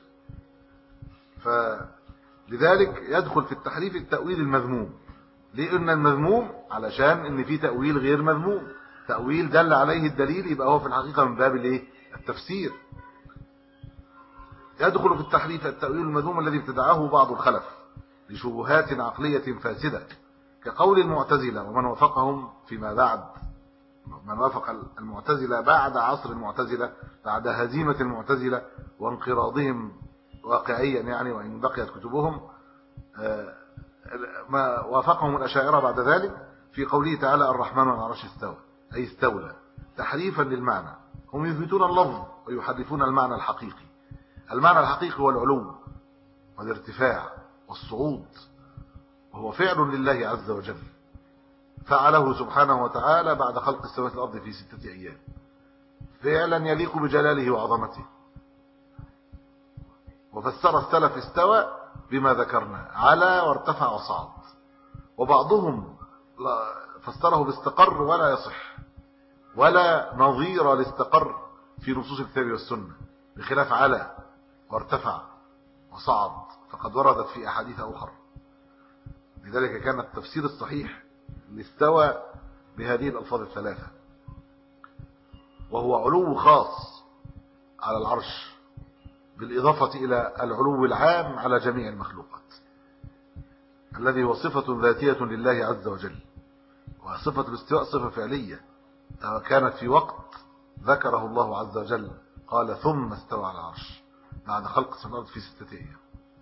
فلذلك يدخل في التحريف التأويل المذموم. لأن المذموم علشان إن في تأويل غير مذموم، تأويل دل عليه الدليل، يبقى هو في الحقيقة من باب الإيه؟ التفسير. يدخل في التحريف التأويل المذموم الذي ابتدعه بعض الخلف لشبهات عقلية فاسدة، كقول المعتزلة ومن وافقهم فيما بعد، من وافق المعتزلة بعد عصر المعتزلة، بعد هزيمة المعتزلة وانقراضهم واقعيا يعني، وإن بقيت كتبهم، ما وافقهم الأشاعرة بعد ذلك في قوله تعالى الرحمن على العرش استوى، أي استولى، تحريفا للمعنى. هم يثبتون اللفظ ويحرفون المعنى الحقيقي. المعنى الحقيقي هو العلو والارتفاع والصعود، وهو فعل لله عز وجل، فعله سبحانه وتعالى بعد خلق السماوات والأرض في 6 أيام، فعلا يليق بجلاله وعظمته. وفسر السلف استوى بما ذكرنا، على وارتفع وصعد، وبعضهم فسره باستقر ولا يصح، ولا نظير لاستقر في نصوص الكتاب والسنة، بخلاف على وارتفع وصعد فقد وردت في أحاديث أخرى. لذلك كان التفسير الصحيح لاستوى بهذه الألفاظ الثلاثة. وهو علو خاص على العرش بالإضافة إلى العلو العام على جميع المخلوقات، الذي هو صفة ذاتية لله عز وجل. وصفة الاستواء صفة فعلية كانت في وقت ذكره الله عز وجل، قال ثم استوى على العرش بعد خلق السماوات والأرض في 6 أيام.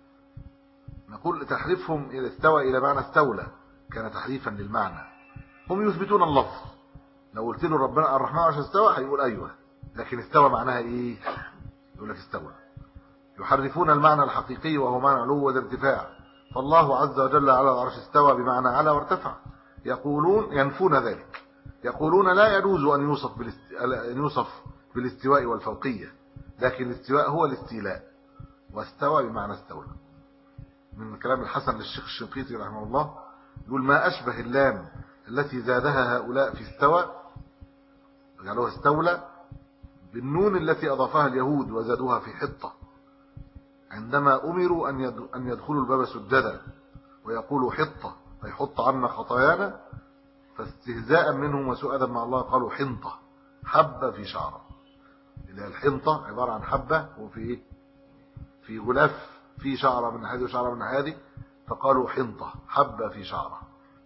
نقول تحريفهم إذا استوى إلى معنى استولى كان تحريفا للمعنى. هم يثبتون اللفظ، لو قلت له ربنا الرحمن عشان استوى هيقول أيوه، لكن استوى معناها إيه؟ يقول لك استوى. يحرفون المعنى الحقيقي وهو معنى علو والارتفاع. فالله عز وجل على العرش استوى بمعنى على وارتفع. يقولون ينفون ذلك، يقولون لا يجوز أن يوصف بالاستواء والفوقية، لكن الاستواء هو الاستيلاء، واستوى بمعنى استولى. من كلام الحسن للشيخ الشنقيطي رحمه الله يقول ما أشبه اللام التي زادها هؤلاء في استوى قالوها استولى بالنون التي أضافها اليهود وزادوها في حطة عندما أمروا أن يدخلوا الباب سجدا ويقولوا حطة أي حط عنا خطايانا، فاستهزاء منهم وسوء أدب مع الله قالوا حنطة حبة في شعرة. اللي الحنطة عبارة عن حبة وفي إيه؟ في غلاف في شعرة من هذه وشعرة من هذه، فقالوا حنطة حبة في شعرة.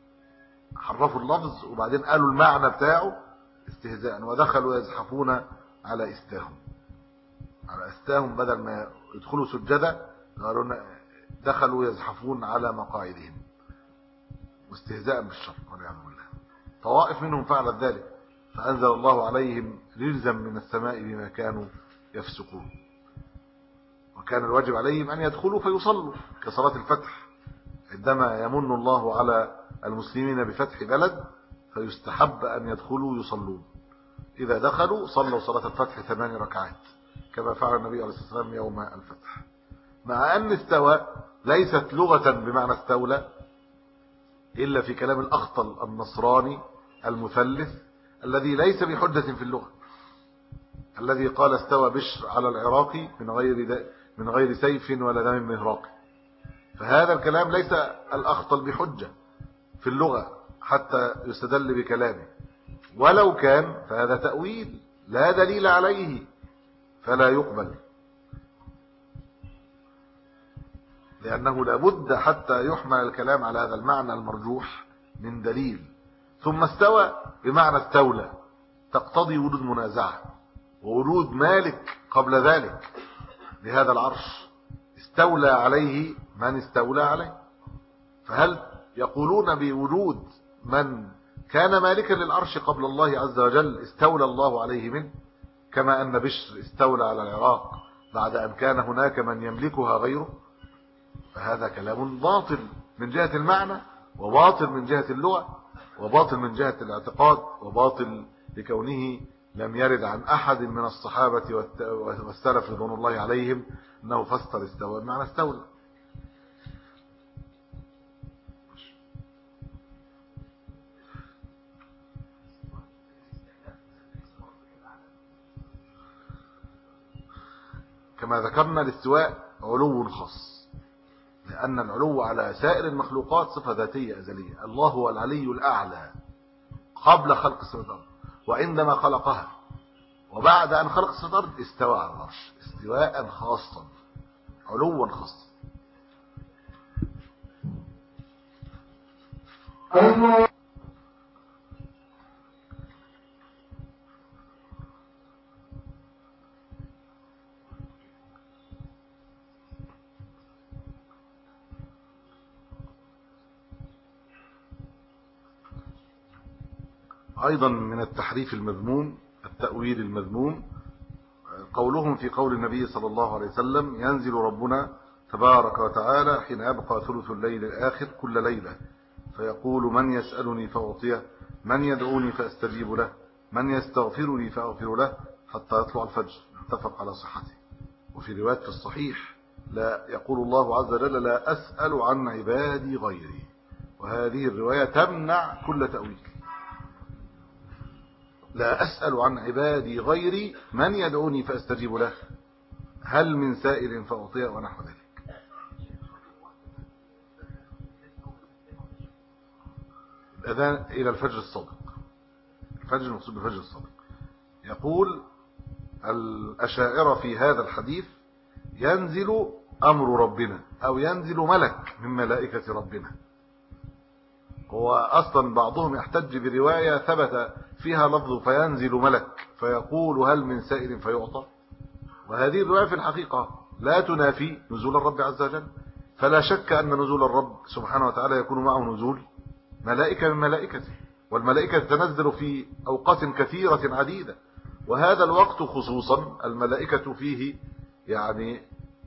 حرفوا اللفظ وبعدين قالوا المعنى بتاعه استهزاء، ودخلوا يزحفون على استاهم بدل ما يدخلوا سجدا قالوا دخلوا يزحفون على مقاعدهم واستهزاء بالشر والعياذ بالله. طوائف منهم فعلت ذلك فأنزل الله عليهم رجزا من السماء بما كانوا يفسقون. وكان الواجب عليهم أن يدخلوا فيصلوا كصلاة الفتح، عندما يمن الله على المسلمين بفتح بلد فيستحب أن يدخلوا يصلون. إذا دخلوا صلوا صلاة الفتح 8 ركعات كما فعل النبي عليه الصلاة والسلام يوم الفتح. مع أن استوى ليست لغة بمعنى استولى إلا في كلام الأخطل النصراني المثلث الذي ليس بحجة في اللغة، الذي قال استوى بشر على العراقي من غير سيف ولا دم مهراق. فهذا الكلام ليس الأخطل بحجة في اللغة حتى يستدل بكلامه، ولو كان فهذا تأويل لا دليل عليه فلا يقبل، لأنه لابد حتى يحمل الكلام على هذا المعنى المرجوح من دليل. ثم استوى بمعنى استولى تقتضي وجود منازعة ووجود مالك قبل ذلك لهذا العرش استولى عليه من استولى عليه. فهل يقولون بوجود من كان مالكا للعرش قبل الله عز وجل استولى الله عليه منه، كما أن بشر استولى على العراق بعد أن كان هناك من يملكها غيره؟ فهذا كلام باطل من جهة المعنى وباطل من جهة اللغة وباطل من جهة الاعتقاد وباطل لكونه لم يرد عن أحد من الصحابة والسلف رضوان الله عليهم أنه فسر استوى بمعنى استولى. كما ذكرنا الاستواء علو خاص، لأن العلو على سائر المخلوقات صفة ذاتية أزلية. الله هو العلي الأعلى قبل خلق السماوات والأرض وعندما خلقها، وبعد أن خلق السماوات والأرض استوى على العرش استواء خاصا علوا خاصا. أيضا من التحريف المذموم التأويل المذموم قولهم في قول النبي صلى الله عليه وسلم ينزل ربنا تبارك وتعالى حين يبقى ثلث الليل الآخر كل ليلة فيقول من يسألني فأعطيه، من يدعوني فأستجيب له، من يستغفرني فأغفر له حتى يطلع الفجر. اتفق على صحته. وفي رواية في الصحيح لا يقول الله عز وجل لا أسأل عن عبادي غيري، وهذه الرواية تمنع كل تأويل. لا أسأل عن عبادي غيري من يدعوني فأستجيب له، هل من سائل فأعطيه ونحو ذلك. الأذان إلى الفجر الصادق، الفجر المقصود بالفجر الصادق، يقول الأشاعرة في هذا الحديث ينزل أمر ربنا أو ينزل ملك من ملائكة ربنا. هو أصلا بعضهم يحتج برواية ثبت فيها لفظ فينزل ملك فيقول هل من سائل فيعطى، وهذه الرواية في الحقيقة لا تنافي نزول الرب عز وجل، فلا شك أن نزول الرب سبحانه وتعالى يكون معه نزول ملائكة من ملائكته، والملائكة تنزل في أوقات كثيرة عديدة، وهذا الوقت خصوصا الملائكة فيه يعني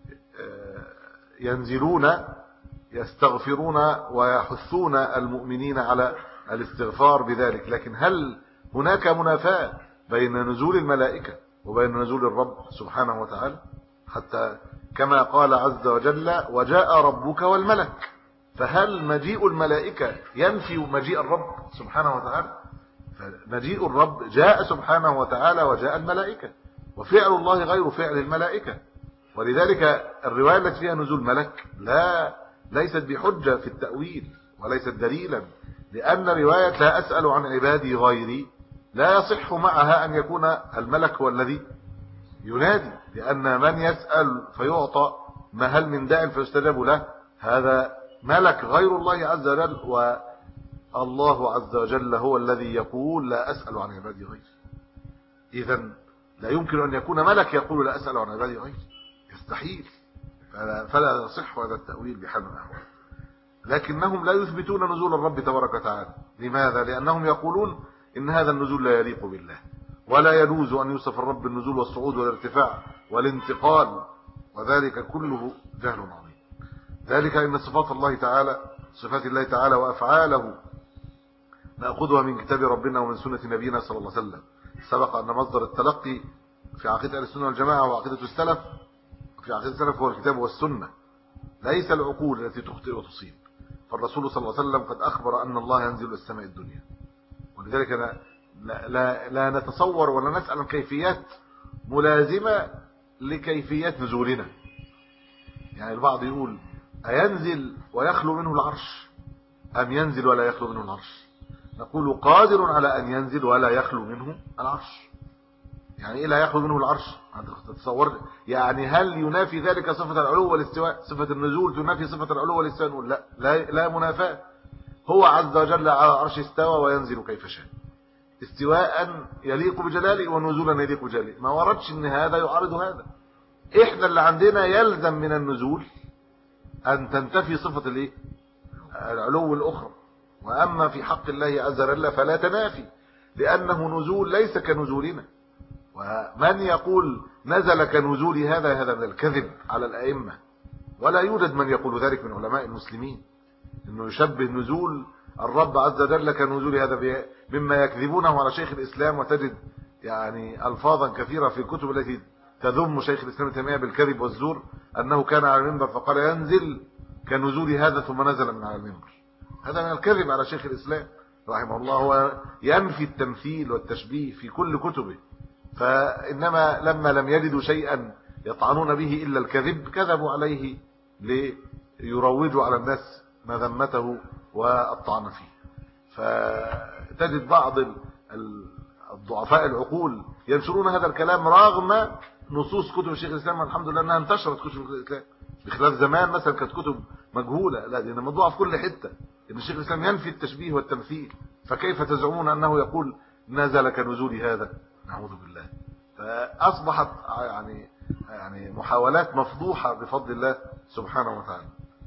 ينزلون يستغفرون ويحثون المؤمنين على الاستغفار بذلك. لكن هل هناك منافاة بين نزول الملائكة وبين نزول الرب سبحانه وتعالى؟ حتى كما قال عز وجل وجاء ربك والملك، فهل مجيء الملائكة ينفي مجيء الرب سبحانه وتعالى؟ فمجيء الرب جاء سبحانه وتعالى وجاء الملائكة، وفعل الله غير فعل الملائكة، ولذلك الرواية التي فيها نزول ملك ليست بحجة في التأويل وليست دليلا، لأن رواية لا أسأل عن عبادي غيري لا يصح معها أن يكون الملك هو الذي ينادي، لأن من يسأل فيعطى ما هل من داع فيستجاب له هذا ملك غير الله عز وجل، والله عز وجل هو الذي يقول لا أسأل عن عبادي غيري. إذن لا يمكن أن يكون ملك يقول لا أسأل عن عبادي غيري، يستحيل، فلا يصح هذا التأويل بحال من الأحوال. لكنهم لا يثبتون نزول الرب تبارك وتعالى. لماذا؟ لأنهم يقولون إن هذا النزول لا يليق بالله، ولا يجوز أن يوصف الرب النزول والصعود والارتفاع والانتقال، وذلك كله جهل عظيم. ذلك إن صفات الله تعالى صفات الله تعالى وأفعاله نأخذها من كتاب ربنا ومن سنة نبينا صلى الله عليه وسلم. سبق أن مصدر التلقي في عقيدة أهل السنة والجماعة وعقيدة السلف في عقيدة السلف هو الكتاب والسنة، ليس العقول التي تخطئ وتصيب. فالرسول صلى الله عليه وسلم قد أخبر أن الله ينزل إلى السماء الدنيا، ولذلك لا نتصور ولا نسأل عن كيفيات ملازمة لكيفيات نزولنا. يعني البعض يقول أينزل ويخلو منه العرش أم ينزل ولا يخلو منه العرش؟ نقول قادر على أن ينزل ولا يخلو منه العرش. يعني إيه لا يخلو منه العرش؟ تتصور يعني هل ينافي ذلك صفة العلو والاستواء؟ صفة النزول تنافي صفة العلو والاستواء؟ نقول لا منافاة. هو عز وجل على العرش استوى وينزل كيف شاء، استواء يليق بجلاله ونزولا يليق بجلاله، ما وردش ان هذا يعارض هذا. احنا اللي عندنا يلزم من النزول ان تنتفي صفة الايه؟ العلو الاخرى، واما في حق الله عز وجل فلا تنافي، لانه نزول ليس كنزولنا. ومن يقول نزل كنزول هذا من الكذب على الائمة، ولا يوجد من يقول ذلك من علماء المسلمين، انه يشبه نزول الرب عز وجل كنزول هذا مما يكذبونه على شيخ الإسلام. وتجد يعني ألفاظا كثيرة في الكتب التي تذم شيخ الإسلام ابن تيمية بالكذب والزور، أنه كان على المنبر فقال ينزل كنزول هذا ثم نزل من على المنبر. هذا من الكذب على شيخ الإسلام رحمه الله. هو ينفي التمثيل والتشبيه في كل كتبه، فإنما لما لم يجدوا شيئا يطعنون به إلا الكذب كذبوا عليه ليروجوا على الناس مذمته والطعن فيه. فتجد بعض الضعفاء العقول ينشرون هذا الكلام رغم نصوص كتب الشيخ الإسلام، والحمد لله أنها انتشرت كتب الإسلام، بخلاف زمان مثلا كانت كتب مجهولة. لا، دي موضوع في كل حتة إن الشيخ الإسلام ينفي التشبيه والتمثيل، فكيف تزعمون أنه يقول نزل كنزول هذا؟ نعوذ بالله. فأصبحت يعني محاولات مفضوحة بفضل الله سبحانه وتعالى.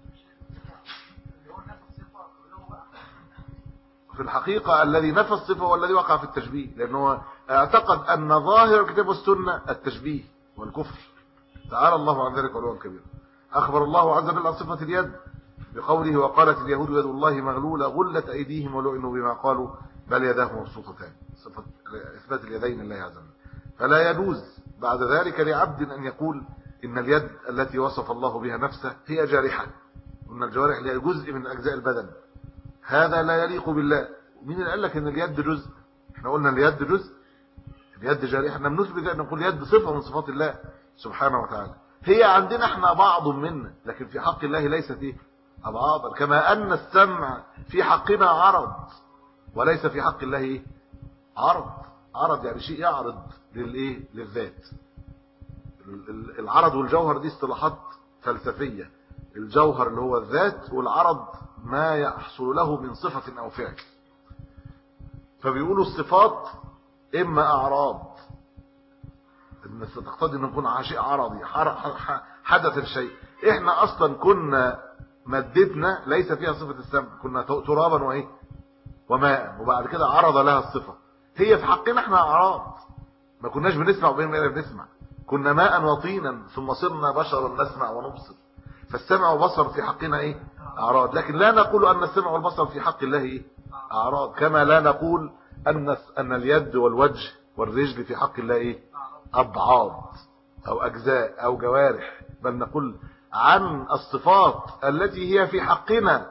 في الحقيقة الذي نفى الصفة هو الذي وقع في التشبيه، لأنه اعتقد أن ظاهر الكتاب والسنة التشبيه والكفر. تعالى الله عن ذلك علوا كبيرا. أخبر الله عز وجل عن صفة اليد بقوله وقالت اليهود يد الله مغلولة غلت أيديهم ولعنوا بما قالوا بل يداه مبسوطتان، صفة إثبات اليدين لله عز وجل. فلا يجوز بعد ذلك لعبد أن يقول إن اليد التي وصف الله بها نفسه هي جارحة، وأن الجوارح هي جزء من أجزاء البدن، هذا لا يليق بالله. مين اللي قال لك ان اليد جزء؟ احنا قلنا اليد جزء، اليد جارحة. احنا بنثبت ان نقول اليد صفة من صفات الله سبحانه وتعالى. هي عندنا احنا بعض منا، لكن في حق الله ليست ايه؟ أبعاضا. كما ان السمع في حقنا عرض وليس في حق الله ايه؟ عرض. عرض يعني شيء يعرض للايه للذات. العرض والجوهر دي اصطلاحات فلسفية. الجوهر اللي هو الذات، والعرض ما يحصل له من صفة او فعل. فبيقولوا الصفات اما اعراض، ان تقتضي ان يكون شيء عرضي حدث الشيء. احنا اصلا كنا مادتنا ليس فيها صفة السمع، كنا ترابا وايه وماء، وبعد كده عرض لها الصفة. هي في حقنا احنا اعراض، ما كناش بنسمع وبين بنسمع، كنا ماء وطينا ثم صرنا بشرا نسمع ونبصر. فالسمع والبصر في حقنا ايه اعراض، لكن لا نقول ان السمع والبصر في حق الله ايه اعراض، كما لا نقول ان اليد والوجه والرجل في حق الله ايه ابعاض او اجزاء او جوارح، بل نقول عن الصفات التي هي في حقنا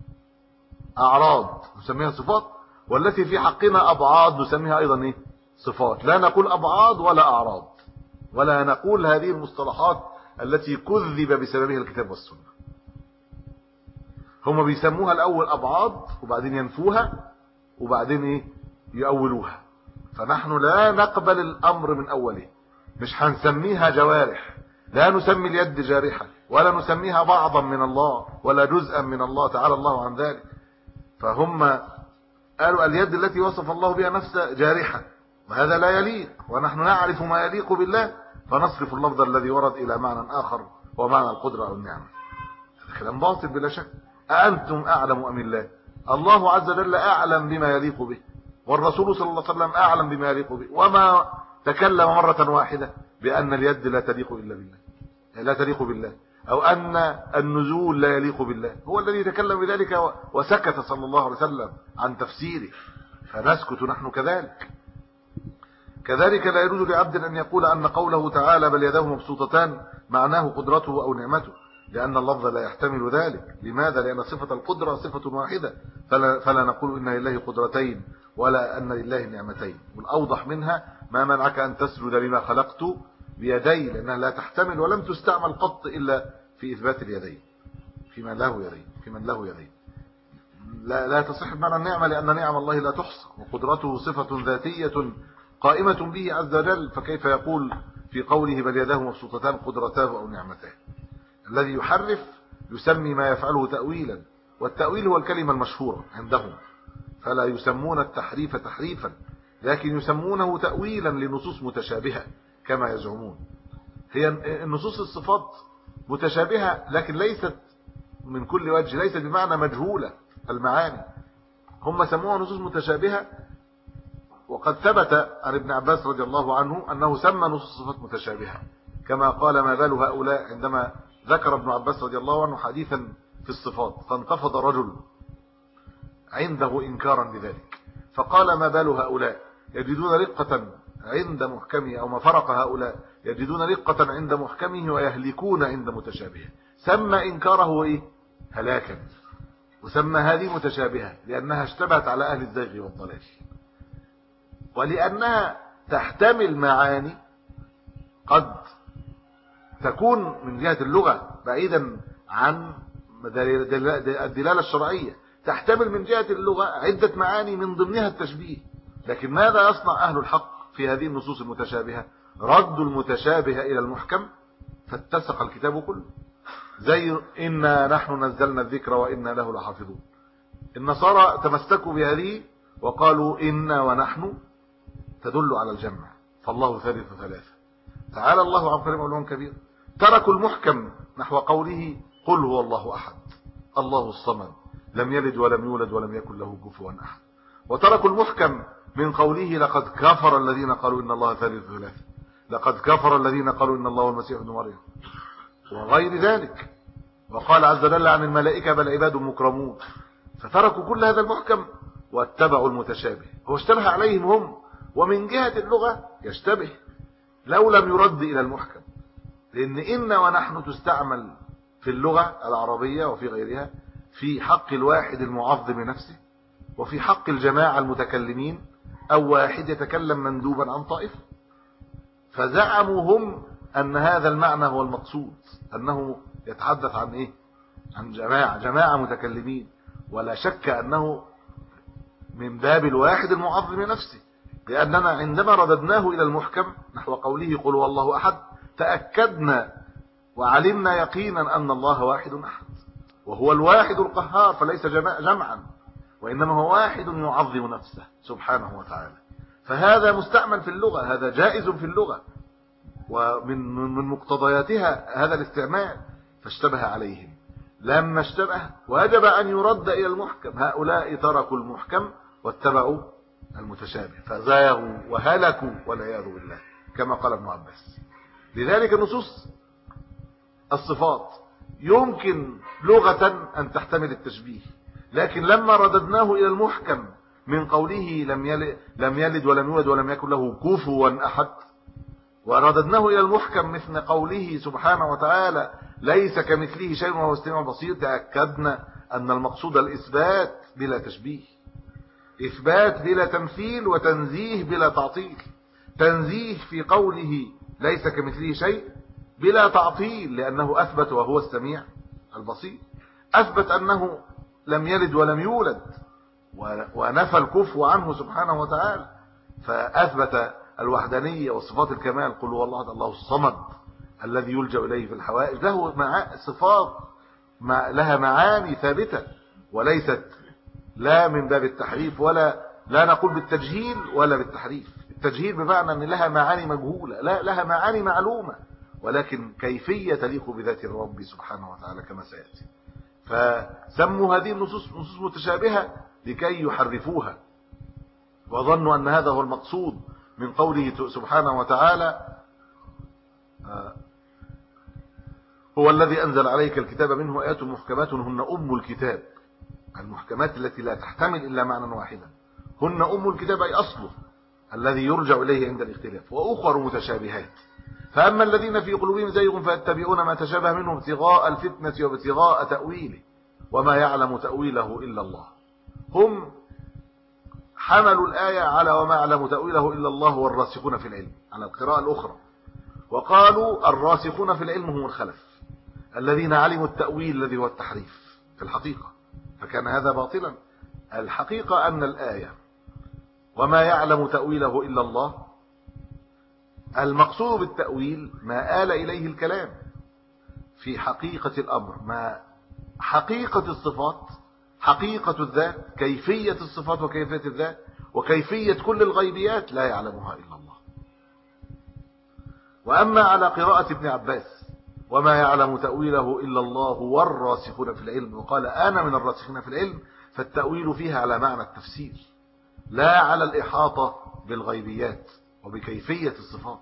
اعراض نسميها صفات، والتي في حقنا ابعاض نسميها ايضا ايه صفات. لا نقول ابعاض ولا اعراض، ولا نقول هذه المصطلحات التي كذب بسببها الكتاب والسنة. هم بيسموها الاول ابعاض وبعدين ينفوها وبعدين ايه يؤولوها. فنحن لا نقبل الامر من اوله، مش هنسميها جوارح، لا نسمي اليد جارحة ولا نسميها بعضا من الله ولا جزءا من الله تعالى الله عن ذلك. فهم قالوا اليد التي وصف الله بها نفسه جارحة، وهذا لا يليق، ونحن نعرف ما يليق بالله فنصرف اللفظ الذي ورد إلى معنى آخر ومعنى القدرة أو النعمة. هذا كلام باطل بلا شك. أأنتم أعلم أم الله؟ الله عز وجل أعلم بما يليق به، والرسول صلى الله عليه وسلم أعلم بما يليق به، وما تكلم مرة واحدة بأن اليد لا تليق إلا بالله، لا تليق بالله، أو أن النزول لا يليق بالله. هو الذي تكلم بذلك وسكت صلى الله عليه وسلم عن تفسيره، فنسكت نحن كذلك. كذلك لا يجوز لعبد أن يقول أن قوله تعالى بل يداه مبسوطتان معناه قدرته أو نعمته، لأن اللفظ لا يحتمل ذلك. لماذا؟ لأن صفة القدرة صفة واحدة، فلا نقول إن لله قدرتين ولا أن لله نعمتين. والأوضح منها ما منعك أن تسجد لما خلقت بيدي، لأنها لا تحتمل ولم تستعمل قط إلا في إثبات اليدين في من له يدين. لا تصح بمعنى النعمة، لأن نعم الله لا تحصى، وقدرته صفة ذاتية قائمة به عز وجل، فكيف يقول في قوله بل يداه مبسوطتان قدرتاه أو نعمتاه؟ الذي يحرف يسمي ما يفعله تأويلا، والتأويل هو الكلمة المشهورة عندهم، فلا يسمون التحريف تحريفا، لكن يسمونه تأويلا لنصوص متشابهة كما يزعمون. هي النصوص الصفات متشابهة لكن ليست من كل وجه، ليست بمعنى مجهولة المعاني. هم سموها نصوص متشابهة، وقد ثبت عن ابن عباس رضي الله عنه أنه سمى نصوص الصفات متشابهة، كما قال ما بال هؤلاء عندما ذكر ابن عباس رضي الله عنه حديثا في الصفات، فانتفض رجل عنده إنكارا لذلك، فقال ما بال هؤلاء يجدون رقة عند محكمه، أو ما فرق هؤلاء يجدون رقة عند محكمه ويهلكون عند متشابهه. سمى إنكاره إيه؟ هلاكا، وسمى هذه متشابهة لأنها اشتبهت على أهل الزيغ والضلال، ولأنها تحتمل معاني قد تكون من جهة اللغة بعيدا عن الدلالة الشرعية، تحتمل من جهة اللغة عدة معاني من ضمنها التشبيه. لكن ماذا يصنع أهل الحق في هذه النصوص المتشابهة؟ رد المتشابه إلى المحكم فاتسق الكتاب كله، زي إنا نحن نزلنا الذكر وإنا له لحافظون. النصارى تمسكوا بهذه وقالوا إنا ونحن تدل على الجمع، فالله ثالث ثلاثة. تعالى الله عن كلام علوم كبير. تركوا المحكم نحو قوله قل هو الله أحد الله الصمد لم يلد ولم يولد ولم يكن له كفوا أحد. وتركوا المحكم من قوله لقد كفر الذين قالوا إن الله ثالث ثلاثة، لقد كفر الذين قالوا إن الله المسيح ابن مريم، وغير ذلك. وقال عز وجل عن الملائكة بل عباد مكرمون. فتركوا كل هذا المحكم واتبعوا المتشابه. هو اشتبه عليهم هم، ومن جهة اللغة يشتبه لو لم يرد إلى المحكم، لأن إن ونحن تستعمل في اللغة العربية وفي غيرها في حق الواحد المعظم نفسه، وفي حق الجماعة المتكلمين، أو واحد يتكلم مندوبا عن طائفة. فزعموا هم أن هذا المعنى هو المقصود، أنه يتحدث عن إيه؟ عن جماعة متكلمين، ولا شك أنه من باب الواحد المعظم نفسه. لأننا عندما رددناه إلى المحكم نحو قوله قل هو الله أحد تأكدنا وعلمنا يقينا أن الله واحد أحد، وهو الواحد القهار، فليس جمعا، وإنما هو واحد يعظم نفسه سبحانه وتعالى. فهذا مستعمل في اللغة، هذا جائز في اللغة، ومن مقتضياتها هذا الاستعمال، فاشتبه عليهم. لما اشتبه وجب أن يرد إلى المحكم. هؤلاء تركوا المحكم واتبعوا المتشابه فزاغوا وهلكوا والعياذ بالله، كما قال ابن عباس. لذلك نصوص الصفات يمكن لغة أن تحتمل التشبيه، لكن لما رددناه إلى المحكم من قوله لم يلد ولم يولد ولم يكن له كفوا أحد، ورددناه إلى المحكم مثل قوله سبحانه وتعالى ليس كمثله شيء وهو السميع البصير، تأكدنا أن المقصود الإثبات بلا تشبيه، إثبات بلا تمثيل، وتنزيه بلا تعطيل. تنزيه في قوله ليس كمثله شيء بلا تعطيل، لأنه أثبت وهو السميع البصير. أثبت أنه لم يلد ولم يولد ونفى الكفو عنه سبحانه وتعالى، فأثبت الوحدانية وصفات الكمال. قل هو الله الصمد الذي يلجأ إليه في الحوائج، له صفات لها معاني ثابتة، وليست لا من باب التحريف لا نقول بالتجهيل ولا بالتحريف. التجهيل بمعنى أن لها معاني مجهولة، لا، لها معاني معلومة، ولكن كيفية تليق بذات الرب سبحانه وتعالى كما سيأتي. فسموا هذه النصوص نصوص متشابهة لكي يحرفوها، وظنوا أن هذا هو المقصود من قوله سبحانه وتعالى هو الذي أنزل عليك الكتاب منه آيات محكمات هن أم الكتاب. المحكمات التي لا تحتمل إلا معنى واحدا، هن أم الكتاب أي أصله الذي يرجع إليه عند الاختلاف، وأخر متشابهات. فأما الذين في قلوبهم زيغ فيتبعون ما تشابه منه ابتغاء الفتنة وابتغاء تأويله وما يعلم تأويله إلا الله. هم حملوا الآية على وما يعلم تأويله إلا الله والراسخون في العلم على القراءة الأخرى، وقالوا الراسخون في العلم هم الخلف الذين علموا التأويل الذي هو التحريف في الحقيقة، فكان هذا باطلا. الحقيقة أن الآية وما يعلم تأويله إلا الله المقصود بالتأويل ما آل إليه الكلام في حقيقة الأمر، ما حقيقة الصفات، حقيقة الذات، كيفية الصفات وكيفية الذات وكيفية كل الغيبيات لا يعلمها إلا الله. وأما على قراءة ابن عباس وما يعلم تأويله إلا الله والراسخون في العلم، وقال أنا من الراسخين في العلم، فالتأويل فيها على معنى التفسير لا على الإحاطة بالغيبيات وبكيفية الصفات.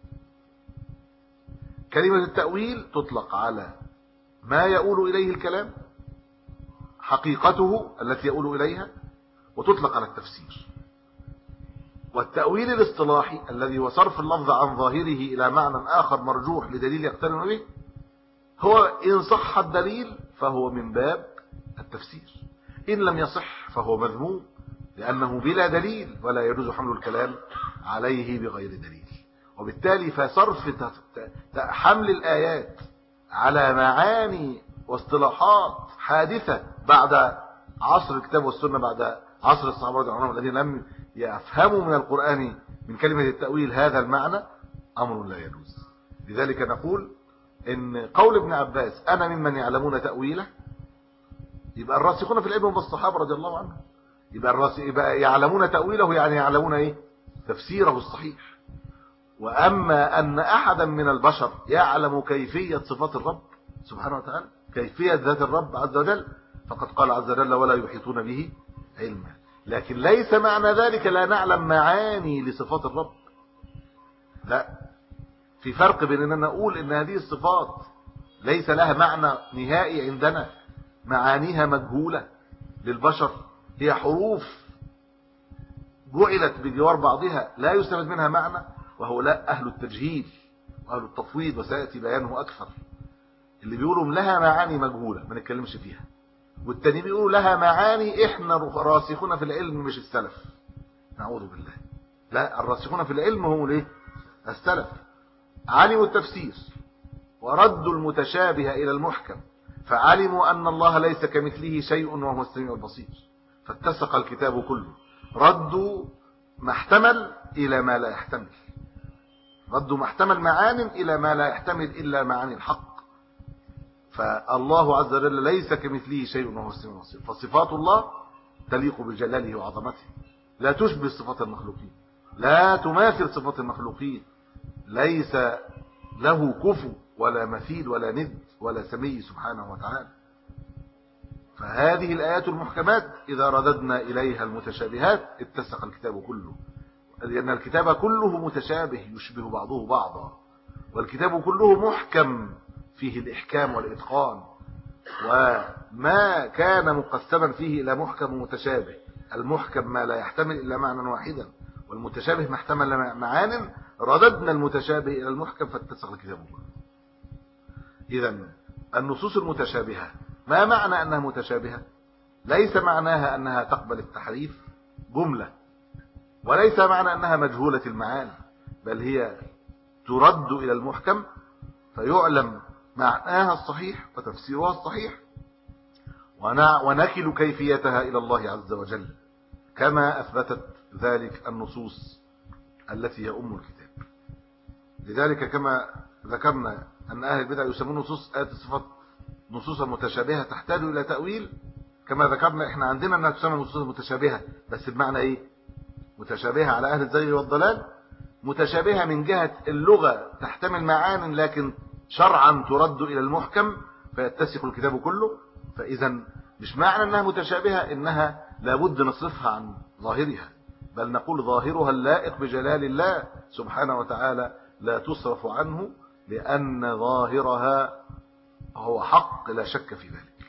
كلمة التأويل تطلق على ما يؤول إليه الكلام حقيقته التي يؤول إليها، وتطلق على التفسير. والتأويل الاصطلاحي الذي هو صرف اللفظ عن ظاهره إلى معنى آخر مرجوح لدليل يقترن به، هو إن صح الدليل فهو من باب التفسير، إن لم يصح فهو مذموم لأنه بلا دليل ولا يجوز حمل الكلام عليه بغير دليل. وبالتالي فصرف حمل الآيات على معاني واصطلاحات حادثة بعد عصر الكتاب والسنة، بعد عصر الصحابة رضي الله عنهم الذين لم يفهموا من القرآن من كلمة التأويل هذا المعنى، أمر لا يجوز. لذلك نقول إن قول ابن عباس أنا ممن يعلمون تأويله، يبقى الراسخون في العلم هم الصحابة رضي الله عنهم، يبقى يعلمون تأويله يعني يعلمون إيه؟ تفسيره الصحيح. وأما أن أحدا من البشر يعلم كيفية صفات الرب سبحانه وتعالى، كيفية ذات الرب عز وجل، فقد قال عز وجل ولا يحيطون به علما. لكن ليس معنى ذلك لا نعلم معاني لصفات الرب، لا، في فرق بين أننا نقول إن هذه الصفات ليس لها معنى نهائي عندنا، معانيها مجهولة للبشر، هي حروف جعلت بجوار بعضها لا يستفاد منها معنى، وهو لا أهل التجهيل وأهل التفويض، وسيأتي بيانه أكثر. اللي بيقولوا لها معاني مجهولة ما نتكلمش فيها، والتاني بيقولوا لها معاني احنا راسخون في العلم مش السلف، نعوذ بالله. لا، الراسخون في العلم هم الايه؟ السلف، علموا التفسير وردوا المتشابه إلى المحكم، فعلموا أن الله ليس كمثله شيء وهو السميع البصير، فاتسق الكتاب كله. ردوا محتمل إلى ما لا يحتمل، رد محتمل معان إلى ما لا يحتمل إلا معاني الحق. فالله عز وجل ليس كمثله شيء وهو السميع البصير، فصفات الله تليق بجلاله وعظمته، لا تشبه صفات المخلوقين، لا تماثل صفات المخلوقين، ليس له كفو ولا مثيل ولا ند ولا سمي سبحانه وتعالى. فهذه الآيات المحكمات إذا رددنا إليها المتشابهات اتسق الكتاب كله، لأن الكتاب كله متشابه يشبه بعضه بعضا، والكتاب كله محكم فيه الإحكام والإتقان، وما كان مقسما فيه إلى محكم ومتشابه. المحكم ما لا يحتمل إلا معنى واحدا، والمتشابه ما احتمل معان، رددنا المتشابه إلى المحكم فاتسق الكتاب كله. إذن النصوص المتشابهة ما معنى أنها متشابهة؟ ليس معناها أنها تقبل التحريف جملة، وليس معنى أنها مجهولة المعاني، بل هي ترد إلى المحكم فيعلم معناها الصحيح وتفسيرها الصحيح، ونكل كيفيتها إلى الله عز وجل كما أثبتت ذلك النصوص التي هي أم الكتاب. لذلك كما ذكرنا أن أهل البدع يسمون نصوص آيات الصفات نصوصا متشابهة تحتاج إلى تأويل. كما ذكرنا احنا عندنا أنها تسمى نصوصا متشابهة، بس بمعنى إيه؟ متشابهة على أهل الزيغ والضلال، متشابهة من جهة اللغة تحتمل معان لكن شرعا ترد إلى المحكم فيتسق الكتاب كله. فإذا مش معنى أنها متشابهة إنها لابد نصرفها عن ظاهرها، بل نقول ظاهرها اللائق بجلال الله سبحانه وتعالى لا تصرف عنه، لأن ظاهرها هو حق لا شك في ذلك.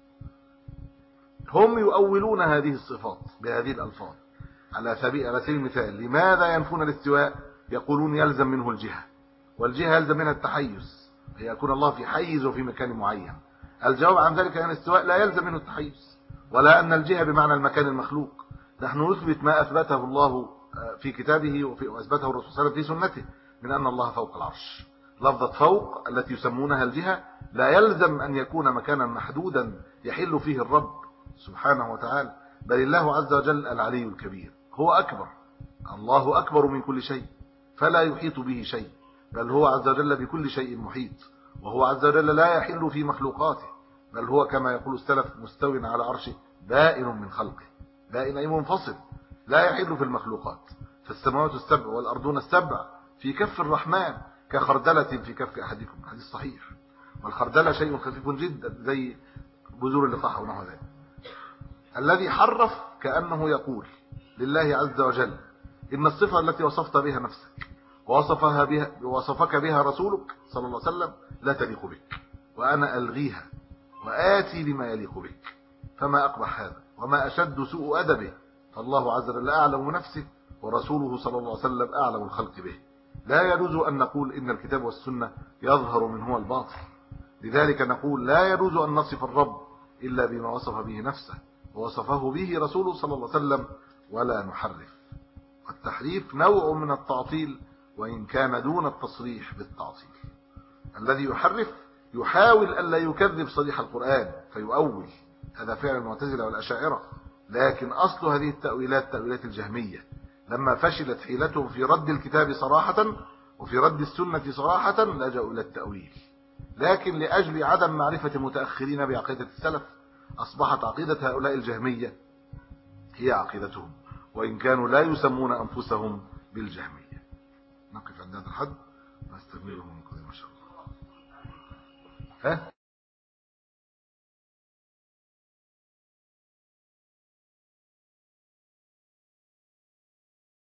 هم يؤولون هذه الصفات بهذه الألفاظ على سبيل المثال. لماذا ينفون الاستواء؟ يقولون يلزم منه الجهة، والجهة يلزم منها التحيز، يكون الله في حيز وفي مكان معين. الجواب عن ذلك أن الاستواء لا يلزم منه التحيز، ولا أن الجهة بمعنى المكان المخلوق. نحن نثبت ما أثبته الله في كتابه وأثبته الرسول صلى الله عليه وسلم في سنته من أن الله فوق العرش. لفظة فوق التي يسمونها الجهة لا يلزم أن يكون مكانا محدودا يحل فيه الرب سبحانه وتعالى، بل الله عز وجل العلي الكبير، هو أكبر، الله أكبر من كل شيء فلا يحيط به شيء، بل هو عز وجل بكل شيء محيط، وهو عز وجل لا يحل في مخلوقاته، بل هو كما يقول السلف مستو على عرشه بائن من خلقه. بائن أي منفصل، لا يحل في المخلوقات. فالسماوات السبع والأرضون السبع في كف الرحمن كخردلة في كف أحدكم، حديث صحيح. والخردلة شيء خفيف جدا زي بذور اللقاح ونحو ذلك. الذي حرف كأنه يقول لله عز وجل إن الصفة التي وصفت بها نفسك ووصفك بها رسولك صلى الله عليه وسلم لا تليق بك، وأنا ألغيها وآتي بما يليق بك. فما أقبح هذا وما أشد سوء أدبه، فالله عز وجل أعلم نفسه ورسوله صلى الله عليه وسلم أعلم الخلق به. لا يجوز أن نقول إن الكتاب والسنة يظهر منه الباطل. لذلك نقول لا يجوز أن نصف الرب إلا بما وصف به نفسه ووصفه به رسوله صلى الله عليه وسلم، ولا نحرف. والتحريف نوع من التعطيل وإن كان دون التصريح بالتعطيل. الذي يحرف يحاول ألا يكذب صريح القرآن فيؤول، هذا فعل المعتزلة والأشاعرة. لكن أصل هذه التأويلات تأويلات الجهمية، لما فشلت حيلتهم في رد الكتاب صراحة وفي رد السنة صراحة لجأوا إلى التأويل. لكن لأجل عدم معرفة المتأخرين بعقيدة السلف أصبحت عقيدة هؤلاء الجهمية هي عقيدتهم، وإن كانوا لا يسمون أنفسهم بالجهمية. نقف عند هذا الحد ونستكمله من قدام إن شاء الله.